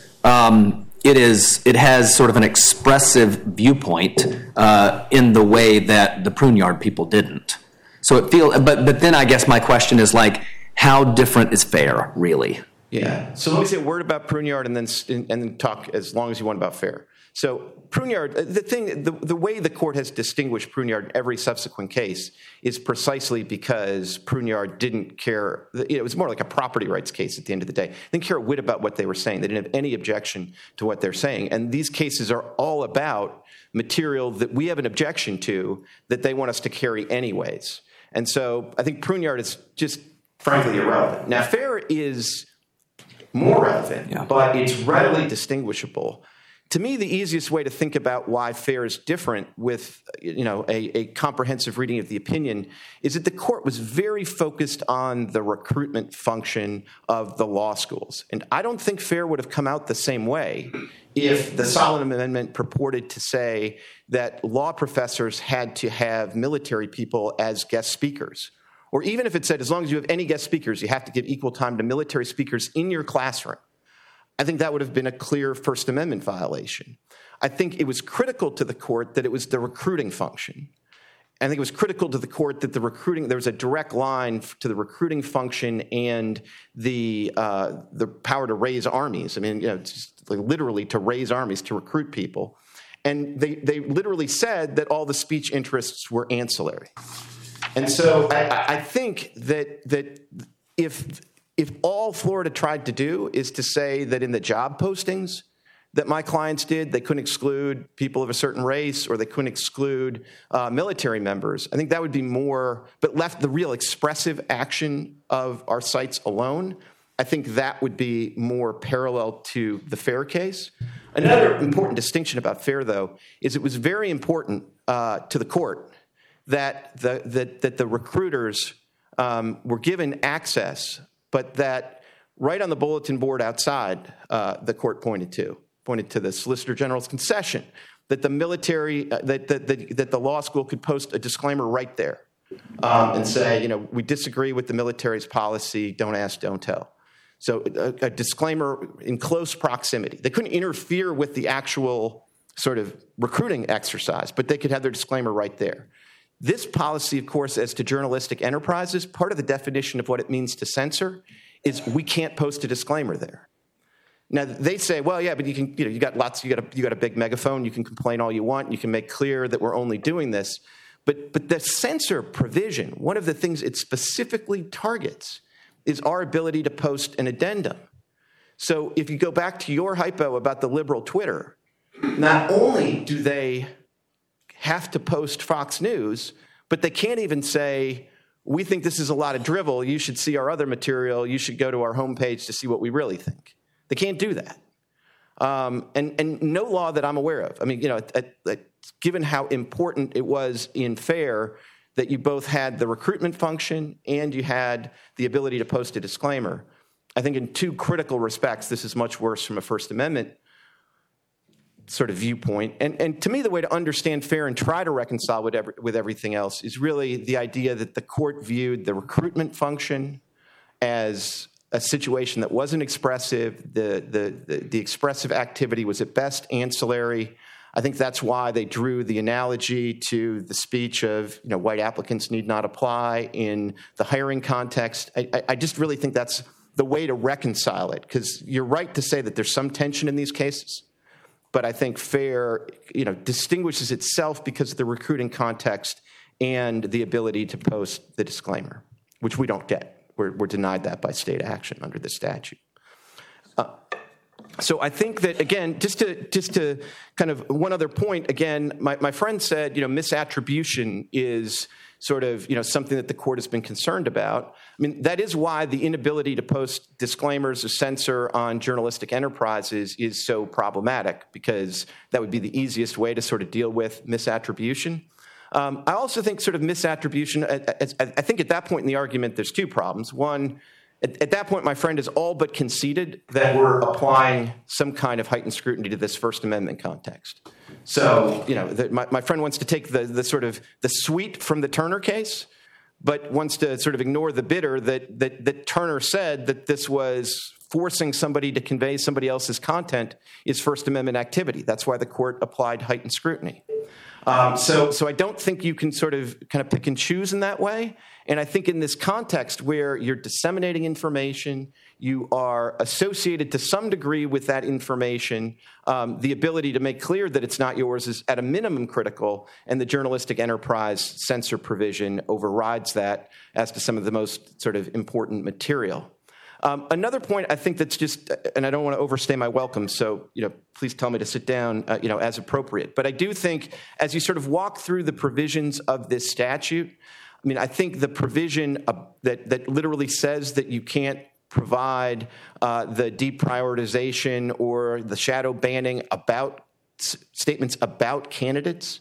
it has sort of an expressive viewpoint in the way that the Pruneyard people didn't. So it feels, but then I guess my question is like, how different is Fair, really? Yeah. So let me say a word about Pruneyard and then talk as long as you want about Fair. So Pruneyard, the way the court has distinguished Pruneyard in every subsequent case is precisely because Pruneyard didn't care. It was more like a property rights case at the end of the day. They didn't care a whit about what they were saying. They didn't have any objection to what they're saying. And these cases are all about material that we have an objection to that they want us to carry anyways. And so I think Pruneyard is just frankly irrelevant. Now, Fair is more relevant, but it's readily distinguishable. To me, the easiest way to think about why Fair is different with a comprehensive reading of the opinion is that the court was very focused on the recruitment function of the law schools. And I don't think Fair would have come out the same way if the Solomon Amendment purported to say that law professors had to have military people as guest speakers. Or even if it said as long as you have any guest speakers, you have to give equal time to military speakers in your classroom. I think that would have been a clear First Amendment violation. I think it was critical to the court that it was the recruiting function. I think it was critical to the court that there was a direct line to the recruiting function and the power to raise armies. I mean, just like literally to raise armies, to recruit people. And they literally said that all the speech interests were ancillary. And so I think that if all Florida tried to do is to say that in the job postings that my clients did, they couldn't exclude people of a certain race or they couldn't exclude military members, I think that would be more, but left the real expressive action of our sites alone, I think that would be more parallel to the Fair case. Another important distinction about Fair, though, is it was very important to the court that the recruiters were given access, but that right on the bulletin board outside, the court pointed to the Solicitor General's concession that the military, that the law school could post a disclaimer right there and say, we disagree with the military's policy, don't ask, don't tell. So a disclaimer in close proximity. They couldn't interfere with the actual sort of recruiting exercise, but they could have their disclaimer right there. This policy, of course, as to journalistic enterprises, part of the definition of what it means to censor is we can't post a disclaimer there. Now they say, well, yeah, but you can, you got a big megaphone, you can complain all you want, you can make clear that we're only doing this, but the censor provision, one of the things it specifically targets is our ability to post an addendum. So if you go back to your hypo about the liberal Twitter, not only do they have to post Fox News, but they can't even say, we think this is a lot of drivel, you should see our other material, you should go to our homepage to see what we really think. They can't do that. And no law that I'm aware of. I mean, given how important it was in Fair that you both had the recruitment function and you had the ability to post a disclaimer, I think in two critical respects, this is much worse from a First Amendment sort of viewpoint. And to me, the way to understand Fair and try to reconcile with everything else is really the idea that the court viewed the recruitment function as a situation that wasn't expressive. The expressive activity was at best ancillary. I think that's why they drew the analogy to the speech of, white applicants need not apply in the hiring context. I just really think that's the way to reconcile it, because you're right to say that there's some tension in these cases. But I think FAIR, distinguishes itself because of the recruiting context and the ability to post the disclaimer, which we don't get. We're denied that by state action under the statute. So I think that, again, just to kind of one other point, again, my friend said, misattribution is sort of, something that the court has been concerned about. I mean, that is why the inability to post disclaimers or censor on journalistic enterprises is so problematic, because that would be the easiest way to sort of deal with misattribution. I also think sort of misattribution, I think at that point in the argument, there's two problems. One, at that point, my friend has all but conceded that we're applying some kind of heightened scrutiny to this First Amendment context. So, my friend wants to take the sort of the sweet from the Turner case, but wants to sort of ignore the bitter that Turner said that this was forcing somebody to convey somebody else's content is First Amendment activity. That's why the court applied heightened scrutiny. So I don't think you can sort of kind of pick and choose in that way. And I think in this context where you're disseminating information, you are associated to some degree with that information, the ability to make clear that it's not yours is at a minimum critical, and the journalistic enterprise censor provision overrides that as to some of the most sort of important material. Another point I think that's just, and I don't want to overstay my welcome, so please tell me to sit down, as appropriate. But I do think as you sort of walk through the provisions of this statute, I mean, I think the provision that literally says that you can't provide the deprioritization or the shadow banning about statements about candidates,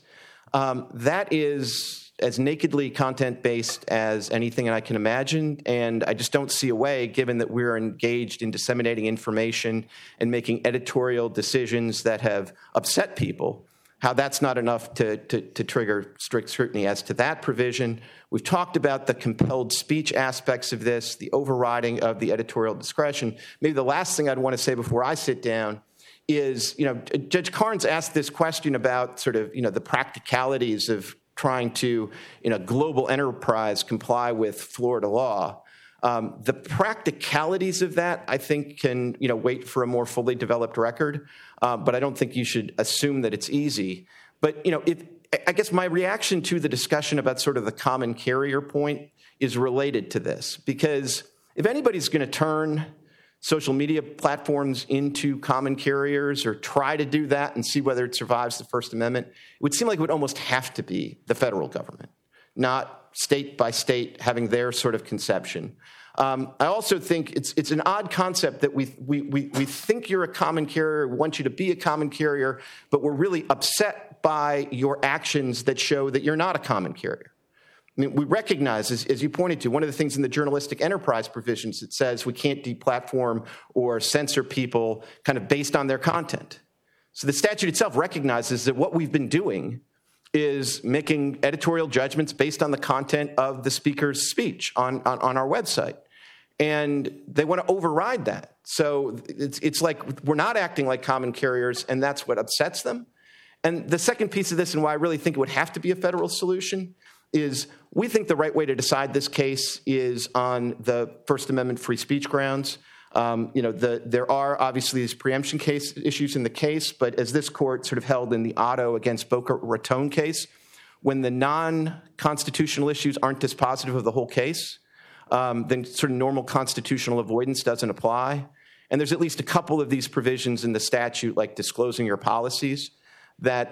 that is as nakedly content-based as anything I can imagine, and I just don't see a way, given that we're engaged in disseminating information and making editorial decisions that have upset people, how that's not enough to trigger strict scrutiny. As to that provision, we've talked about the compelled speech aspects of this, the overriding of the editorial discretion. Maybe the last thing I'd want to say before I sit down is, Judge Carnes asked this question about sort of, the practicalities of trying to, in a global enterprise, comply with Florida law. The practicalities of that, I think, can wait for a more fully developed record, but I don't think you should assume that it's easy. But I guess my reaction to the discussion about sort of the common carrier point is related to this, because if anybody's going to turn social media platforms into common carriers or try to do that and see whether it survives the First Amendment, it would seem like it would almost have to be the federal government, not state by state having their sort of conception. I also think it's an odd concept that we think you're a common carrier, we want you to be a common carrier, but we're really upset by your actions that show that you're not a common carrier. I mean, we recognize, as you pointed to, one of the things in the journalistic enterprise provisions that says we can't deplatform or censor people kind of based on their content. So the statute itself recognizes that what we've been doing is making editorial judgments based on the content of the speaker's speech on our website. And they want to override that. So it's like we're not acting like common carriers, and that's what upsets them. And the second piece of this, and why I really think it would have to be a federal solution, is we think the right way to decide this case is on the First Amendment free speech grounds. There are obviously these preemption case issues in the case, but as this court sort of held in the Otto against Boca Raton case, when the non-constitutional issues aren't dispositive of the whole case, then sort of normal constitutional avoidance doesn't apply. And there's at least a couple of these provisions in the statute, like disclosing your policies, that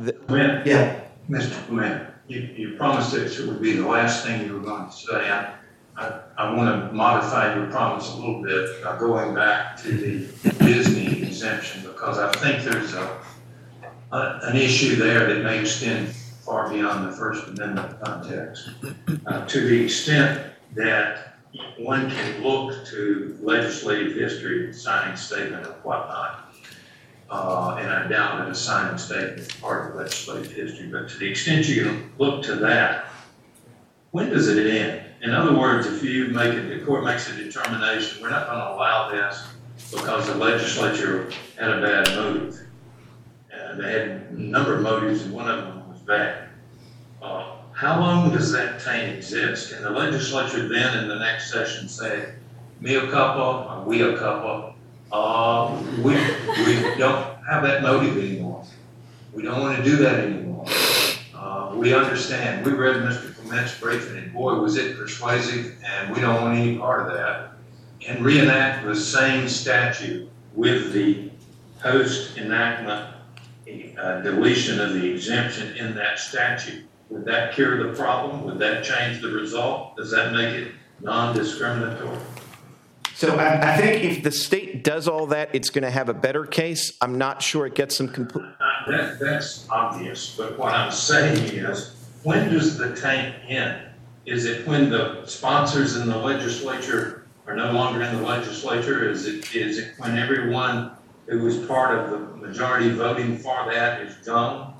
Mr. Clement, you promised that it would be the last thing you were going to say. I want to modify your promise a little bit by going back to the Disney exemption, because I think there's an issue there that may extend far beyond the First Amendment context. To the extent that one can look to legislative history, signing statement, or whatnot, and I doubt that a signing statement is part of legislative history, but to the extent you can look to that, when does it end? In other words, if the court makes a determination, we're not going to allow this because the legislature had a bad move, they had a number of motives, and one of them was bad. How long does that taint exist? Can the legislature then in the next session say, mea culpa, or we a culpa, we don't have that motive anymore. We don't want to do that anymore. We understand. We read Mr. Clement's briefing, and boy, was it persuasive, and we don't want any part of that. And reenact the same statute with the post-enactment deletion of the exemption in that statute. Would that cure the problem? Would that change the result? Does that make it non-discriminatory? So I think if the state does all that, it's going to have a better case. I'm not sure it gets them complete. That's obvious, but what I'm saying is, when does the taint end? Is it when the sponsors in the legislature are no longer in the legislature? Is it when everyone who was part of the majority voting for that is gone?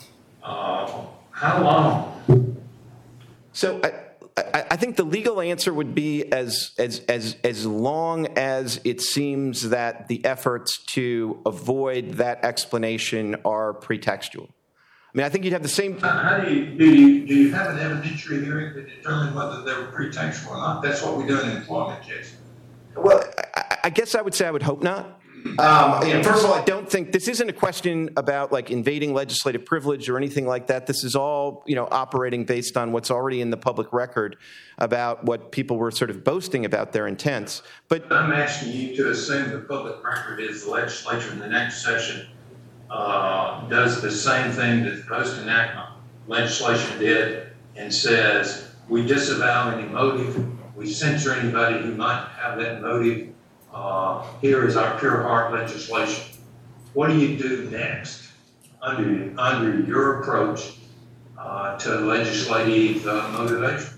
How long? So I think the legal answer would be as long as it seems that the efforts to avoid that explanation are pretextual. I mean, I think you'd have the same. How do you have an evidentiary hearing to determine whether they were pretextual or not? That's what we do in an employment case. Well, I guess I would say I would hope not. First of all, I don't think this isn't a question about like invading legislative privilege or anything like that. This is all, operating based on what's already in the public record about what people were sort of boasting about their intents. But I'm asking you to assume the public record is the legislature in the next session does the same thing that the post-enactment legislation did and says, we disavow any motive, we censure anybody who might have that motive. Here is our pure heart legislation. What do you do next under your approach to legislative motivation?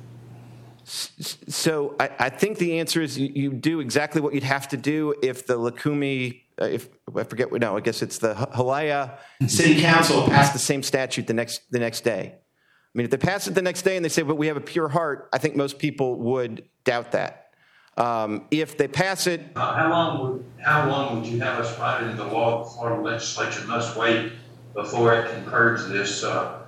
So I think the answer is you do exactly what you'd have to do if the Lukumi, if I forget, no, I guess it's the Hialeah City Council passed the same statute the next day. I mean, if they pass it the next day and they say, but we have a pure heart, I think most people would doubt that. If they pass it, how long would you have us write into the law before the legislature must wait before it can purge this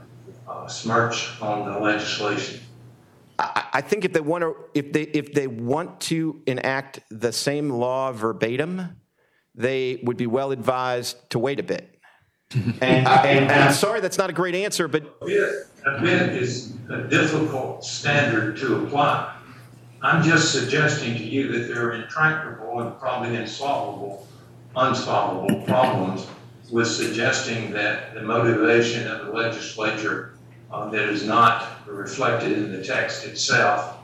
smirch on the legislation? I think if they want to enact the same law verbatim, they would be well advised to wait a bit. And I'm sorry that's not a great answer, but a bit is a difficult standard to apply. I'm just suggesting to you that there are intractable and probably unsolvable problems with suggesting that the motivation of the legislature that is not reflected in the text itself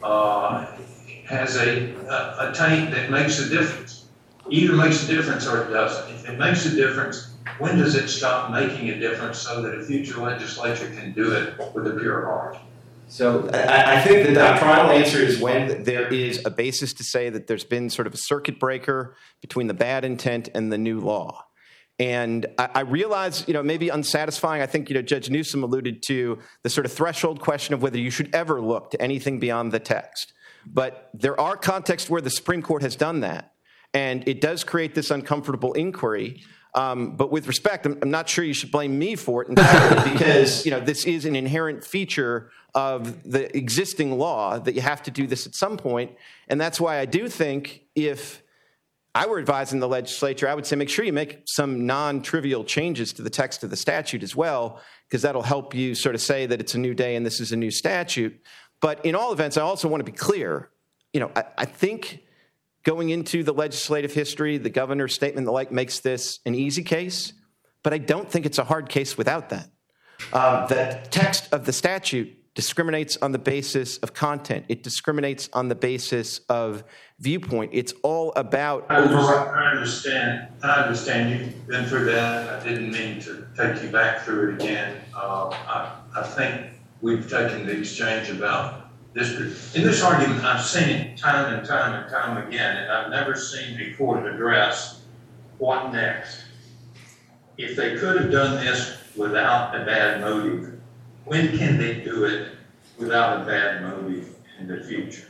has a taint that makes a difference. Either makes a difference or it doesn't. If it makes a difference, when does it stop making a difference so that a future legislature can do it with a pure heart? So I think the doctrinal answer is when there is a basis to say that there's been sort of a circuit breaker between the bad intent and the new law. And I realize, it may be unsatisfying. I think, Judge Newsom alluded to the sort of threshold question of whether you should ever look to anything beyond the text. But there are contexts where the Supreme Court has done that. And it does create this uncomfortable inquiry. But with respect, I'm not sure you should blame me for it entirely because, this is an inherent feature of the existing law that you have to do this at some point. And that's why I do think if I were advising the legislature, I would say make sure you make some non-trivial changes to the text of the statute as well, because that'll help you sort of say that it's a new day and this is a new statute. But in all events, I also want to be clear. I think going into the legislative history, the governor's statement and the like makes this an easy case, but I don't think it's a hard case without that. The text of the statute discriminates on the basis of content. It discriminates on the basis of viewpoint. It's all about... I understand. You've been through that. I didn't mean to take you back through it again. I think we've taken the exchange about this. In this argument, I've seen it time and time again, and I've never seen a court address what next. If they could have done this without a bad motive, when can they do it without a bad motive in the future?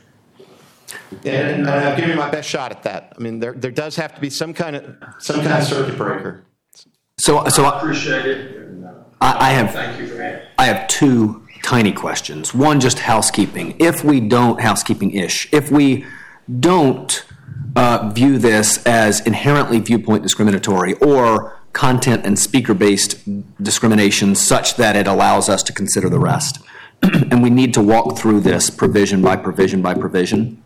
And I'll give you my best shot at that. I mean, there does have to be some kind of circuit breaker. I appreciate it. And, thank you for that. I have two tiny questions. One, just housekeeping. If we don't view this as inherently viewpoint discriminatory or content and speaker-based discrimination such that it allows us to consider the rest, and we need to walk through this provision by provision by provision,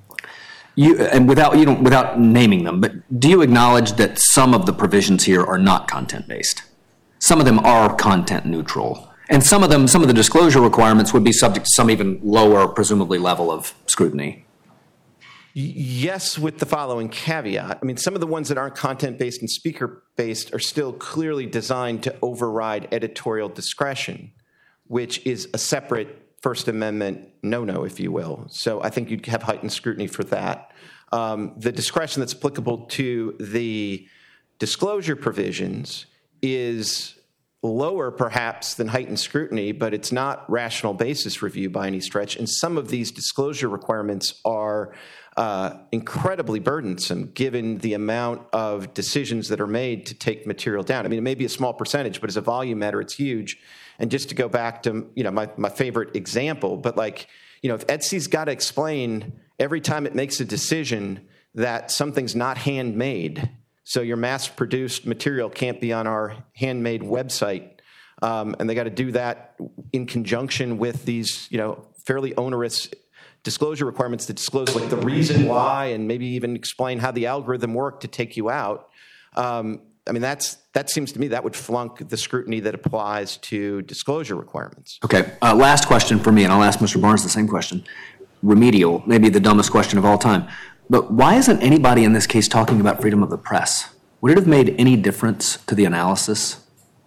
without naming them, but do you acknowledge that some of the provisions here are not content-based? Some of them are content neutral. And some of the disclosure requirements would be subject to some even lower, presumably, level of scrutiny. Yes, with the following caveat. I mean, some of the ones that aren't content-based and speaker-based are still clearly designed to override editorial discretion, which is a separate First Amendment no-no, if you will. So I think you'd have heightened scrutiny for that. The discretion that's applicable to the disclosure provisions is lower, perhaps, than heightened scrutiny, but it's not rational basis review by any stretch. And some of these disclosure requirements are incredibly burdensome given the amount of decisions that are made to take material down. I mean, it may be a small percentage, but as a volume matter, it's huge. And just to go back to, my favorite example, but if Etsy's got to explain every time it makes a decision that something's not handmade, so your mass-produced material can't be on our handmade website, and they got to do that in conjunction with these, fairly onerous disclosure requirements that disclose the reason why and maybe even explain how the algorithm worked to take you out. That seems to me that would flunk the scrutiny that applies to disclosure requirements. Okay, last question for me, and I'll ask Mr. Barnes the same question. Remedial, maybe the dumbest question of all time. But why isn't anybody in this case talking about freedom of the press? Would it have made any difference to the analysis?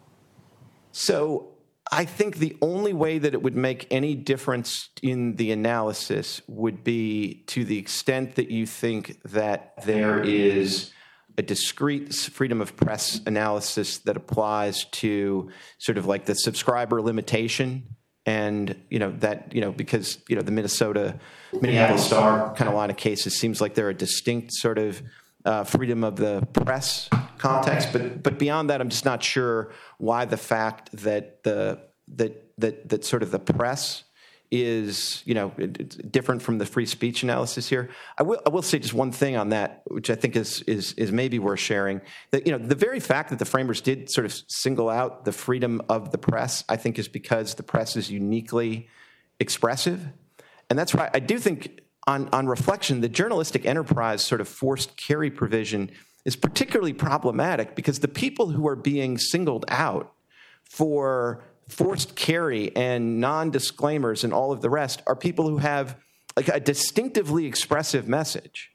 So I think the only way that it would make any difference in the analysis would be to the extent that you think that there is a discrete freedom of press analysis that applies to sort of the subscriber limitation. And, because, the Minneapolis Star kind of line of cases seems like they're a distinct sort of freedom of the press context. But beyond that, I'm just not sure why the fact that that sort of the press is, different from the free speech analysis here. I will say just one thing on that, which I think is maybe worth sharing. That, the very fact that the framers did sort of single out the freedom of the press, I think is because the press is uniquely expressive. And that's why I do think on reflection, the journalistic enterprise sort of forced carry provision is particularly problematic because the people who are being singled out for forced carry and non-disclaimers and all of the rest are people who have a distinctively expressive message.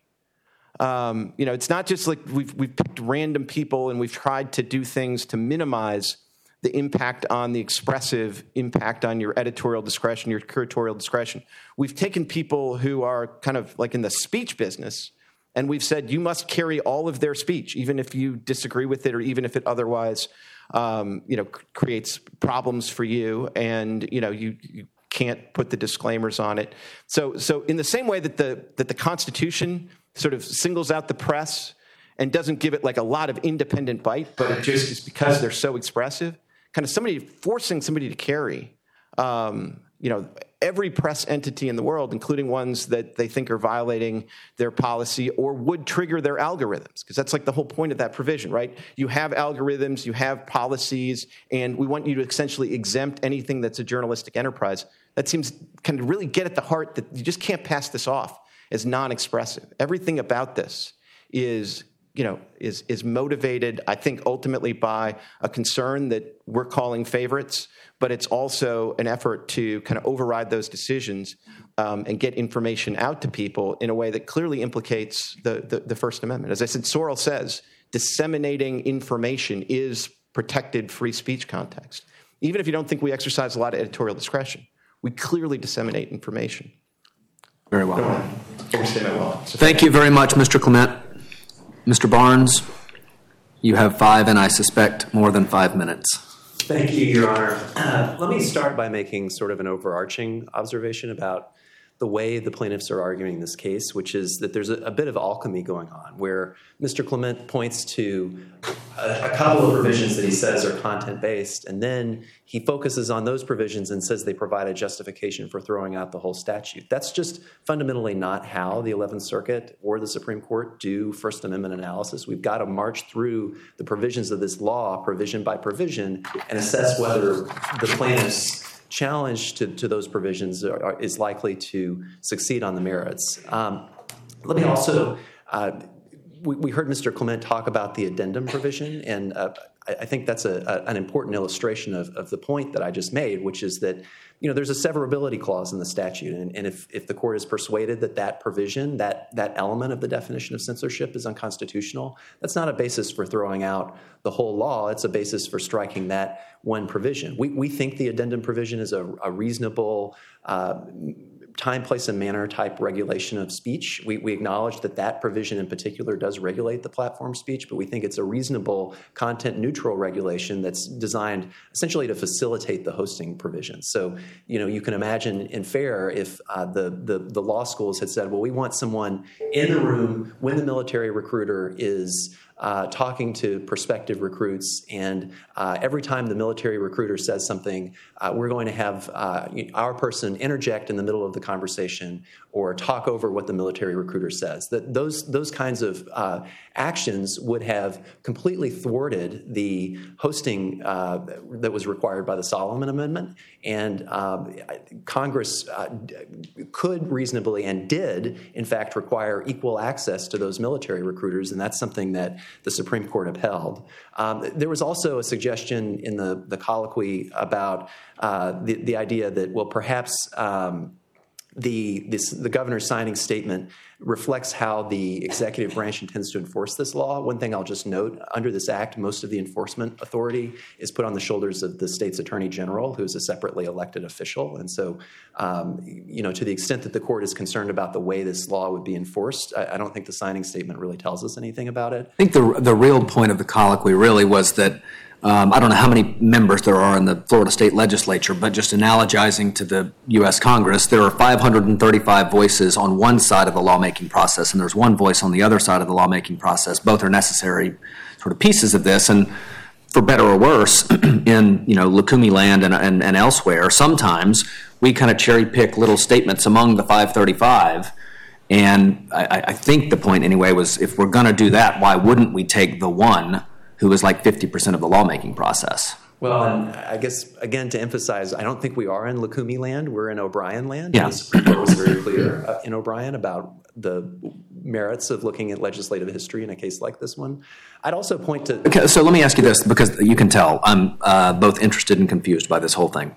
It's not just we've picked random people and we've tried to do things to minimize the impact on the expressive impact on your editorial discretion, your curatorial discretion. We've taken people who are kind of in the speech business, and we've said you must carry all of their speech, even if you disagree with it or even if it otherwise creates problems for you, and you can't put the disclaimers on it. So in the same way that the Constitution sort of singles out the press and doesn't give it a lot of independent bite, but it just is because they're so expressive, kind of forcing somebody to carry. Every press entity in the world, including ones that they think are violating their policy or would trigger their algorithms, because that's the whole point of that provision, right? You have algorithms, you have policies, and we want you to essentially exempt anything that's a journalistic enterprise. That seems kind of really get at the heart that you just can't pass this off as non-expressive. Everything about this is motivated, I think, ultimately by a concern that we're calling favorites, but it's also an effort to kind of override those decisions and get information out to people in a way that clearly implicates the First Amendment. As I said, Sorrell says, disseminating information is protected free speech context. Even if you don't think we exercise a lot of editorial discretion, we clearly disseminate information. Very well. Thank you very much, Mr. Clement. Mr. Barnes, you have 5, and I suspect more than 5 minutes. Thank you, Your Honor. Let me start by making sort of an overarching observation about the way the plaintiffs are arguing this case, which is that there's a bit of alchemy going on, where Mr. Clement points to a couple of provisions that he says are content-based, and then he focuses on those provisions and says they provide a justification for throwing out the whole statute. That's just fundamentally not how the 11th Circuit or the Supreme Court do First Amendment analysis. We've got to march through the provisions of this law, provision by provision, and assess whether the plaintiffs' challenge to those provisions is likely to succeed on the merits. Let me also, we heard Mr. Clement talk about the addendum provision, and I think that's an important illustration of the point that I just made, which is that there's a severability clause in the statute, and if the court is persuaded that provision, that element of the definition of censorship is unconstitutional, that's not a basis for throwing out the whole law. It's a basis for striking that one provision. We think the addendum provision is a reasonable time, place, and manner type regulation of speech. We acknowledge that provision in particular does regulate the platform speech, but we think it's a reasonable content-neutral regulation that's designed essentially to facilitate the hosting provision. So, you can imagine in FAIR if the law schools had said, well, we want someone in the room when the military recruiter is talking to prospective recruits, and every time the military recruiter says something, we're going to have our person interject in the middle of the conversation or talk over what the military recruiter says. That those kinds of actions would have completely thwarted the hosting that was required by the Solomon Amendment, and Congress could reasonably and did, in fact, require equal access to those military recruiters, and that's something that the Supreme Court upheld. There was also a suggestion in the colloquy about the idea that, well, perhaps the governor's signing statement reflects how the executive branch intends to enforce this law. One thing I'll just note, under this act, most of the enforcement authority is put on the shoulders of the state's attorney general, who's a separately elected official. And so, to the extent that the court is concerned about the way this law would be enforced, I don't think the signing statement really tells us anything about it. I think the real point of the colloquy really was that I don't know how many members there are in the Florida state legislature, but just analogizing to the U.S. Congress, there are 535 voices on one side of the lawmaking process, and there's one voice on the other side of the lawmaking process. Both are necessary sort of pieces of this, and for better or worse, in Lukumi land and elsewhere, sometimes we kind of cherry pick little statements among the 535. And I think the point anyway was, if we're going to do that, why wouldn't we take the one who is like 50% of the lawmaking process? Well, and I guess, again, to emphasize, I don't think we are in Lukumi land. We're in O'Brien land. Yeah. The Supreme Court was very clear in O'Brien about the merits of looking at legislative history in a case like this one. I'd also point to... Okay, so let me ask you this, because you can tell I'm both interested and confused by this whole thing.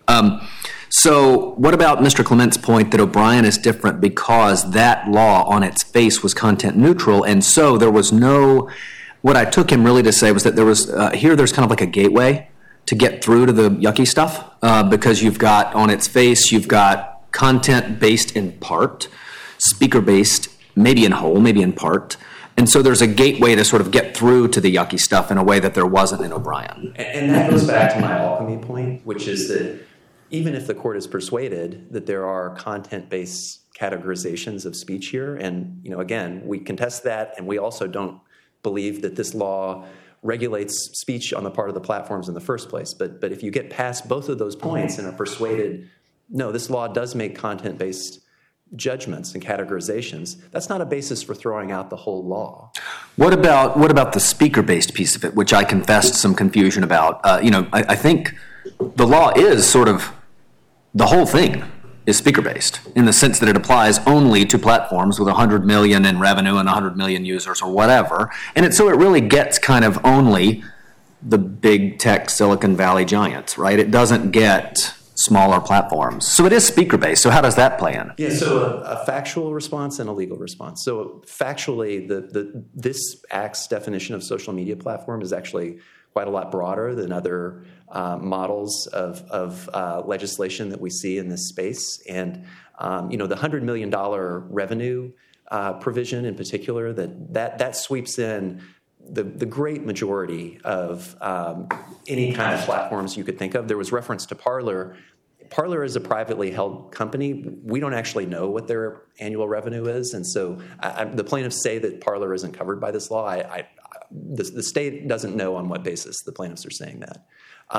So what about Mr. Clement's point that O'Brien is different because that law on its face was content neutral, and so there was no... What I took him really to say was that there was there's kind of like a gateway to get through to the yucky stuff, because you've got on its face, you've got content based in part, speaker based maybe in whole, maybe in part, and so there's a gateway to sort of get through to the yucky stuff in a way that there wasn't in O'Brien. And that goes back to my alchemy point, which is that even if the court is persuaded that there are content based categorizations of speech here, and again, we contest that, and we also don't believe that this law regulates speech on the part of the platforms in the first place. But if you get past both of those points and are persuaded, no, this law does make content-based judgments and categorizations, that's not a basis for throwing out the whole law. What about the speaker-based piece of it, which I confessed some confusion about? I think the law is sort of the whole thing is speaker-based in the sense that it applies only to platforms with 100 million in revenue and 100 million users or whatever. And so it really gets kind of only the big tech Silicon Valley giants, right? It doesn't get smaller platforms. So it is speaker-based. So how does that play in? Yeah, so a factual response and a legal response. So factually, this Act's definition of social media platform is actually quite a lot broader than other models of legislation that we see in this space. And, the $100 million revenue provision in particular, that sweeps in the great majority of any kind of platforms you could think of. There was reference to Parler, Parler is a privately held company. We don't actually know what their annual revenue is, and so the plaintiffs say that Parler isn't covered by this law. The state doesn't know on what basis the plaintiffs are saying that.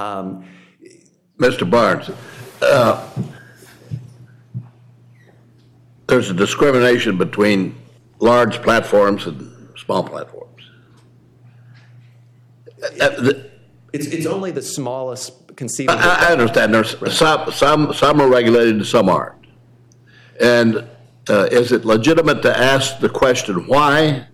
Mr. Barnes, there's a discrimination between large platforms and small platforms. It's only the smallest conceivable. I understand. There's some are regulated and some aren't. And is it legitimate to ask the question why?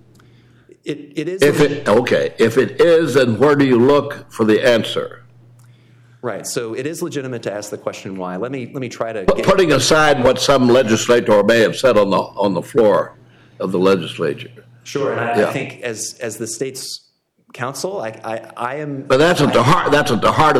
It is. If it is, then where do you look for the answer? Right. So it is legitimate to ask the question why. Let me try to Putting aside what some legislator may have said on the floor of the legislature. Sure. And I think as the state's counsel, I am. But that's at the heart. That's at the heart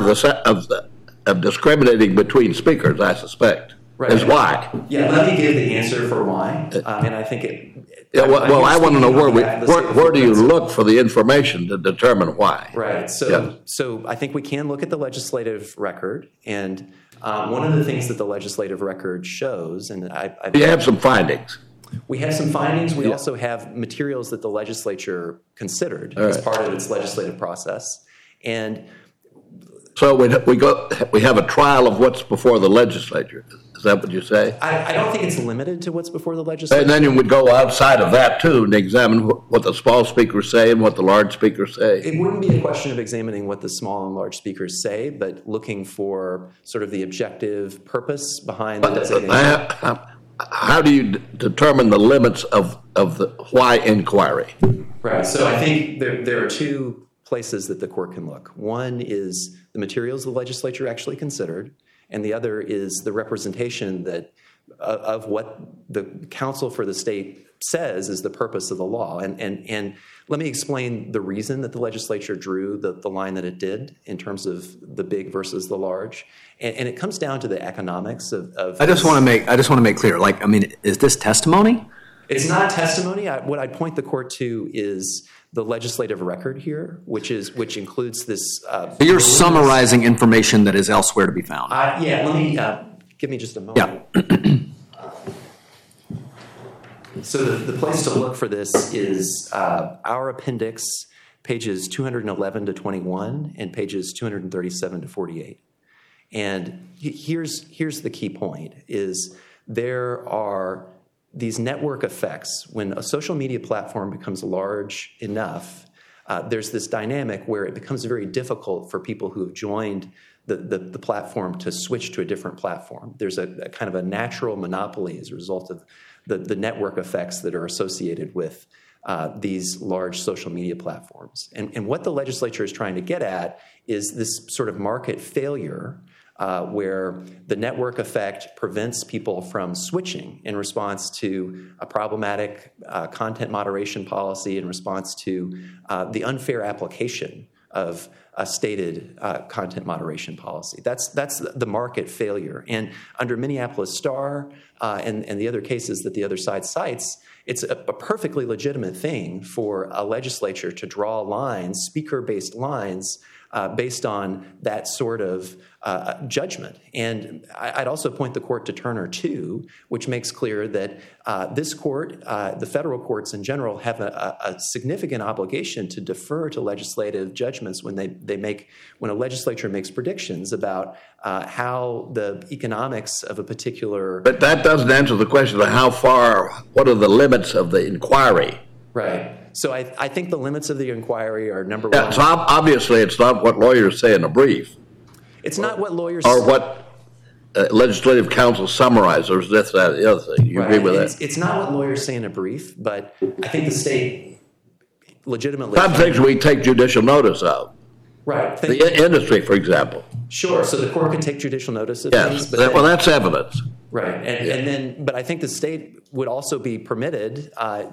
of discriminating between speakers, I suspect. Right. Is why. Yeah. Let me give the answer for why, and I think it. Yeah, well, I want to know where do you look for the information to determine why? Right. So I think we can look at the legislative record, and one of the things that the legislative record shows, and you have some findings. We have some findings. We also have materials that the legislature considered as part of its legislative process, and so we have a trial of what's before the legislature. Is that what you say? I don't think it's limited to what's before the legislature. And then you would go outside of that too and examine what the small speakers say and what the large speakers say. It wouldn't be a question of examining what the small and large speakers say, but looking for sort of the objective purpose behind the designation. How do you determine the limits of the why inquiry? Right. So I think there are two places that the court can look. One is the materials the legislature actually considered, and the other is the representation that of what the counsel for the state says is the purpose of the law. And let me explain the reason that the legislature drew the line that it did in terms of the big versus the large. And it comes down to the economics of I just want to make clear, is this testimony? It's not testimony. What I'd point the court to is the legislative record here, which includes this. So you're summarizing information that is elsewhere to be found. Yeah. Let me give me just a moment. Yeah. So the place to look for this is our appendix, pages 211 to 21, and pages 237 to 48. And here's the key point: is there are these network effects. When a social media platform becomes large enough, there's this dynamic where it becomes very difficult for people who have joined the platform to switch to a different platform. There's a kind of a natural monopoly as a result of the network effects that are associated with these large social media platforms. And what the legislature is trying to get at is this sort of market failure where the network effect prevents people from switching in response to a problematic content moderation policy, in response to the unfair application of a stated content moderation policy. That's the market failure. And under Minneapolis Star and the other cases that the other side cites, it's a perfectly legitimate thing for a legislature to draw lines, speaker-based lines, based on that sort of judgment. And I'd also point the court to Turner 2, which makes clear that this court, the federal courts in general, have a significant obligation to defer to legislative judgments when when a legislature makes predictions about how the economics of a particular. But that doesn't answer the question of what are the limits of the inquiry? Right. So I think the limits of the inquiry are, number one. So obviously it's not what lawyers say in a brief. It's not what lawyers or what legislative counsel summarize, or this, that, the other thing. You agree with that? It's not what lawyers say in a brief, but I think the state legitimately. Some things we take judicial notice of. Right. The industry, for example. Sure. So the court can take judicial notice of things. But well, that's evidence. Right. And then, but I think the state would also be permitted, at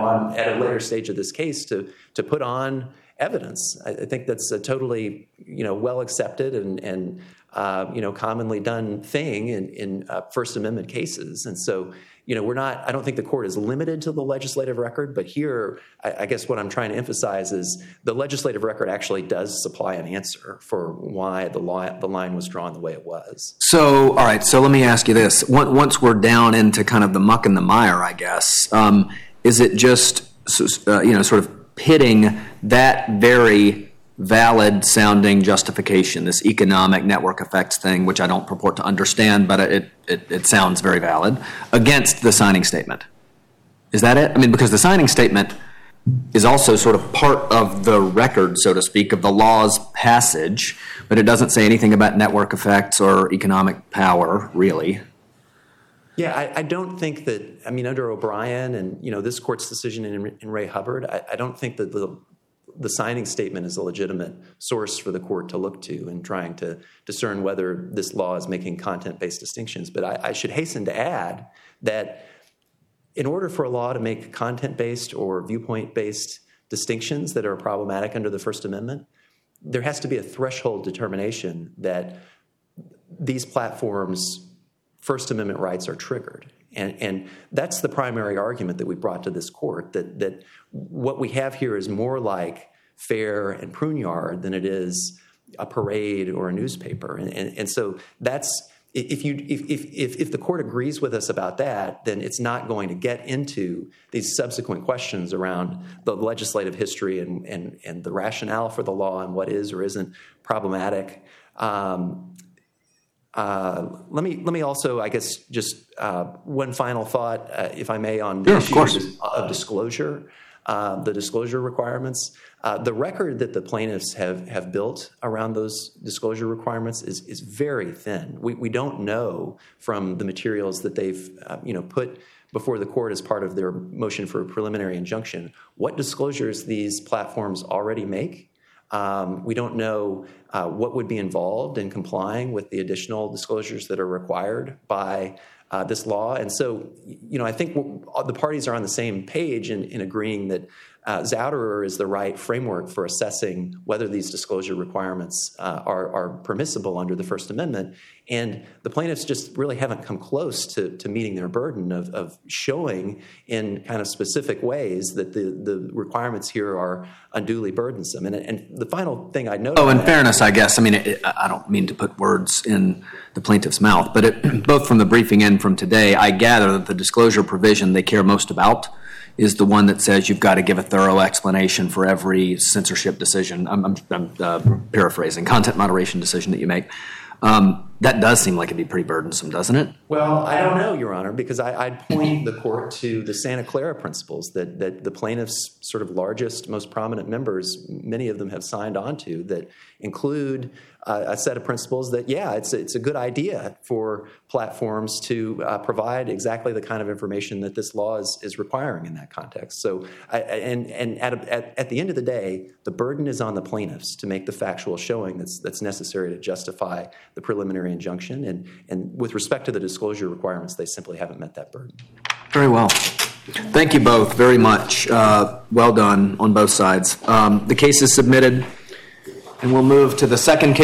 a later stage of this case to put on evidence. I think that's a totally, well accepted and commonly done thing in First Amendment cases. And so, I don't think the court is limited to the legislative record, but here, I guess what I'm trying to emphasize is the legislative record actually does supply an answer for why the line was drawn the way it was. So, all right, so let me ask you this. Once we're down into kind of the muck and the mire, I guess, is it just, sort of pitting that very valid sounding justification, this economic network effects thing, which I don't purport to understand, but it sounds very valid, against the signing statement? Is that it? I mean, because the signing statement is also sort of part of the record, so to speak, of the law's passage, but it doesn't say anything about network effects or economic power, really. Yeah, I don't think that, under O'Brien and, this court's decision in Ray Hubbard, I don't think that the signing statement is a legitimate source for the court to look to in trying to discern whether this law is making content-based distinctions. But I should hasten to add that in order for a law to make content-based or viewpoint-based distinctions that are problematic under the First Amendment, there has to be a threshold determination that these platforms' First Amendment rights are triggered. And that's the primary argument that we brought to this court, that what we have here is more like Fair and Pruneyard than it is a parade or a newspaper. And so that's, if the court agrees with us about that, then it's not going to get into these subsequent questions around the legislative history and the rationale for the law and what is or isn't problematic. Let me also, I guess, just one final thought, if I may, on the issue of disclosure, the disclosure requirements. The record that the plaintiffs have built around those disclosure requirements is very thin. We don't know from the materials that they've put before the court as part of their motion for a preliminary injunction what disclosures these platforms already make. We don't know what would be involved in complying with the additional disclosures that are required by this law. And so, I think the parties are on the same page in agreeing that Zouderer is the right framework for assessing whether these disclosure requirements are permissible under the First Amendment. And the plaintiffs just really haven't come close to meeting their burden of showing in kind of specific ways that the requirements here are unduly burdensome. And the final thing I'd note— in fairness, I guess, I don't mean to put words in the plaintiff's mouth, but both from the briefing and from today, I gather that the disclosure provision they care most about is the one that says you've got to give a thorough explanation for every censorship decision. I'm paraphrasing, content moderation decision that you make. That does seem like it'd be pretty burdensome, doesn't it? Well, I don't know, Your Honor, because I'd point the court to the Santa Clara principles that the plaintiffs' sort of largest, most prominent members, many of them have signed on to, that include a set of principles that, it's a good idea for platforms to provide exactly the kind of information that this law is requiring in that context. So, at the end of the day, the burden is on the plaintiffs to make the factual showing that's necessary to justify the preliminary injunction. And with respect to the disclosure requirements, they simply haven't met that burden. Very well. Thank you both very much. Well done on both sides. The case is submitted, and we'll move to the second case.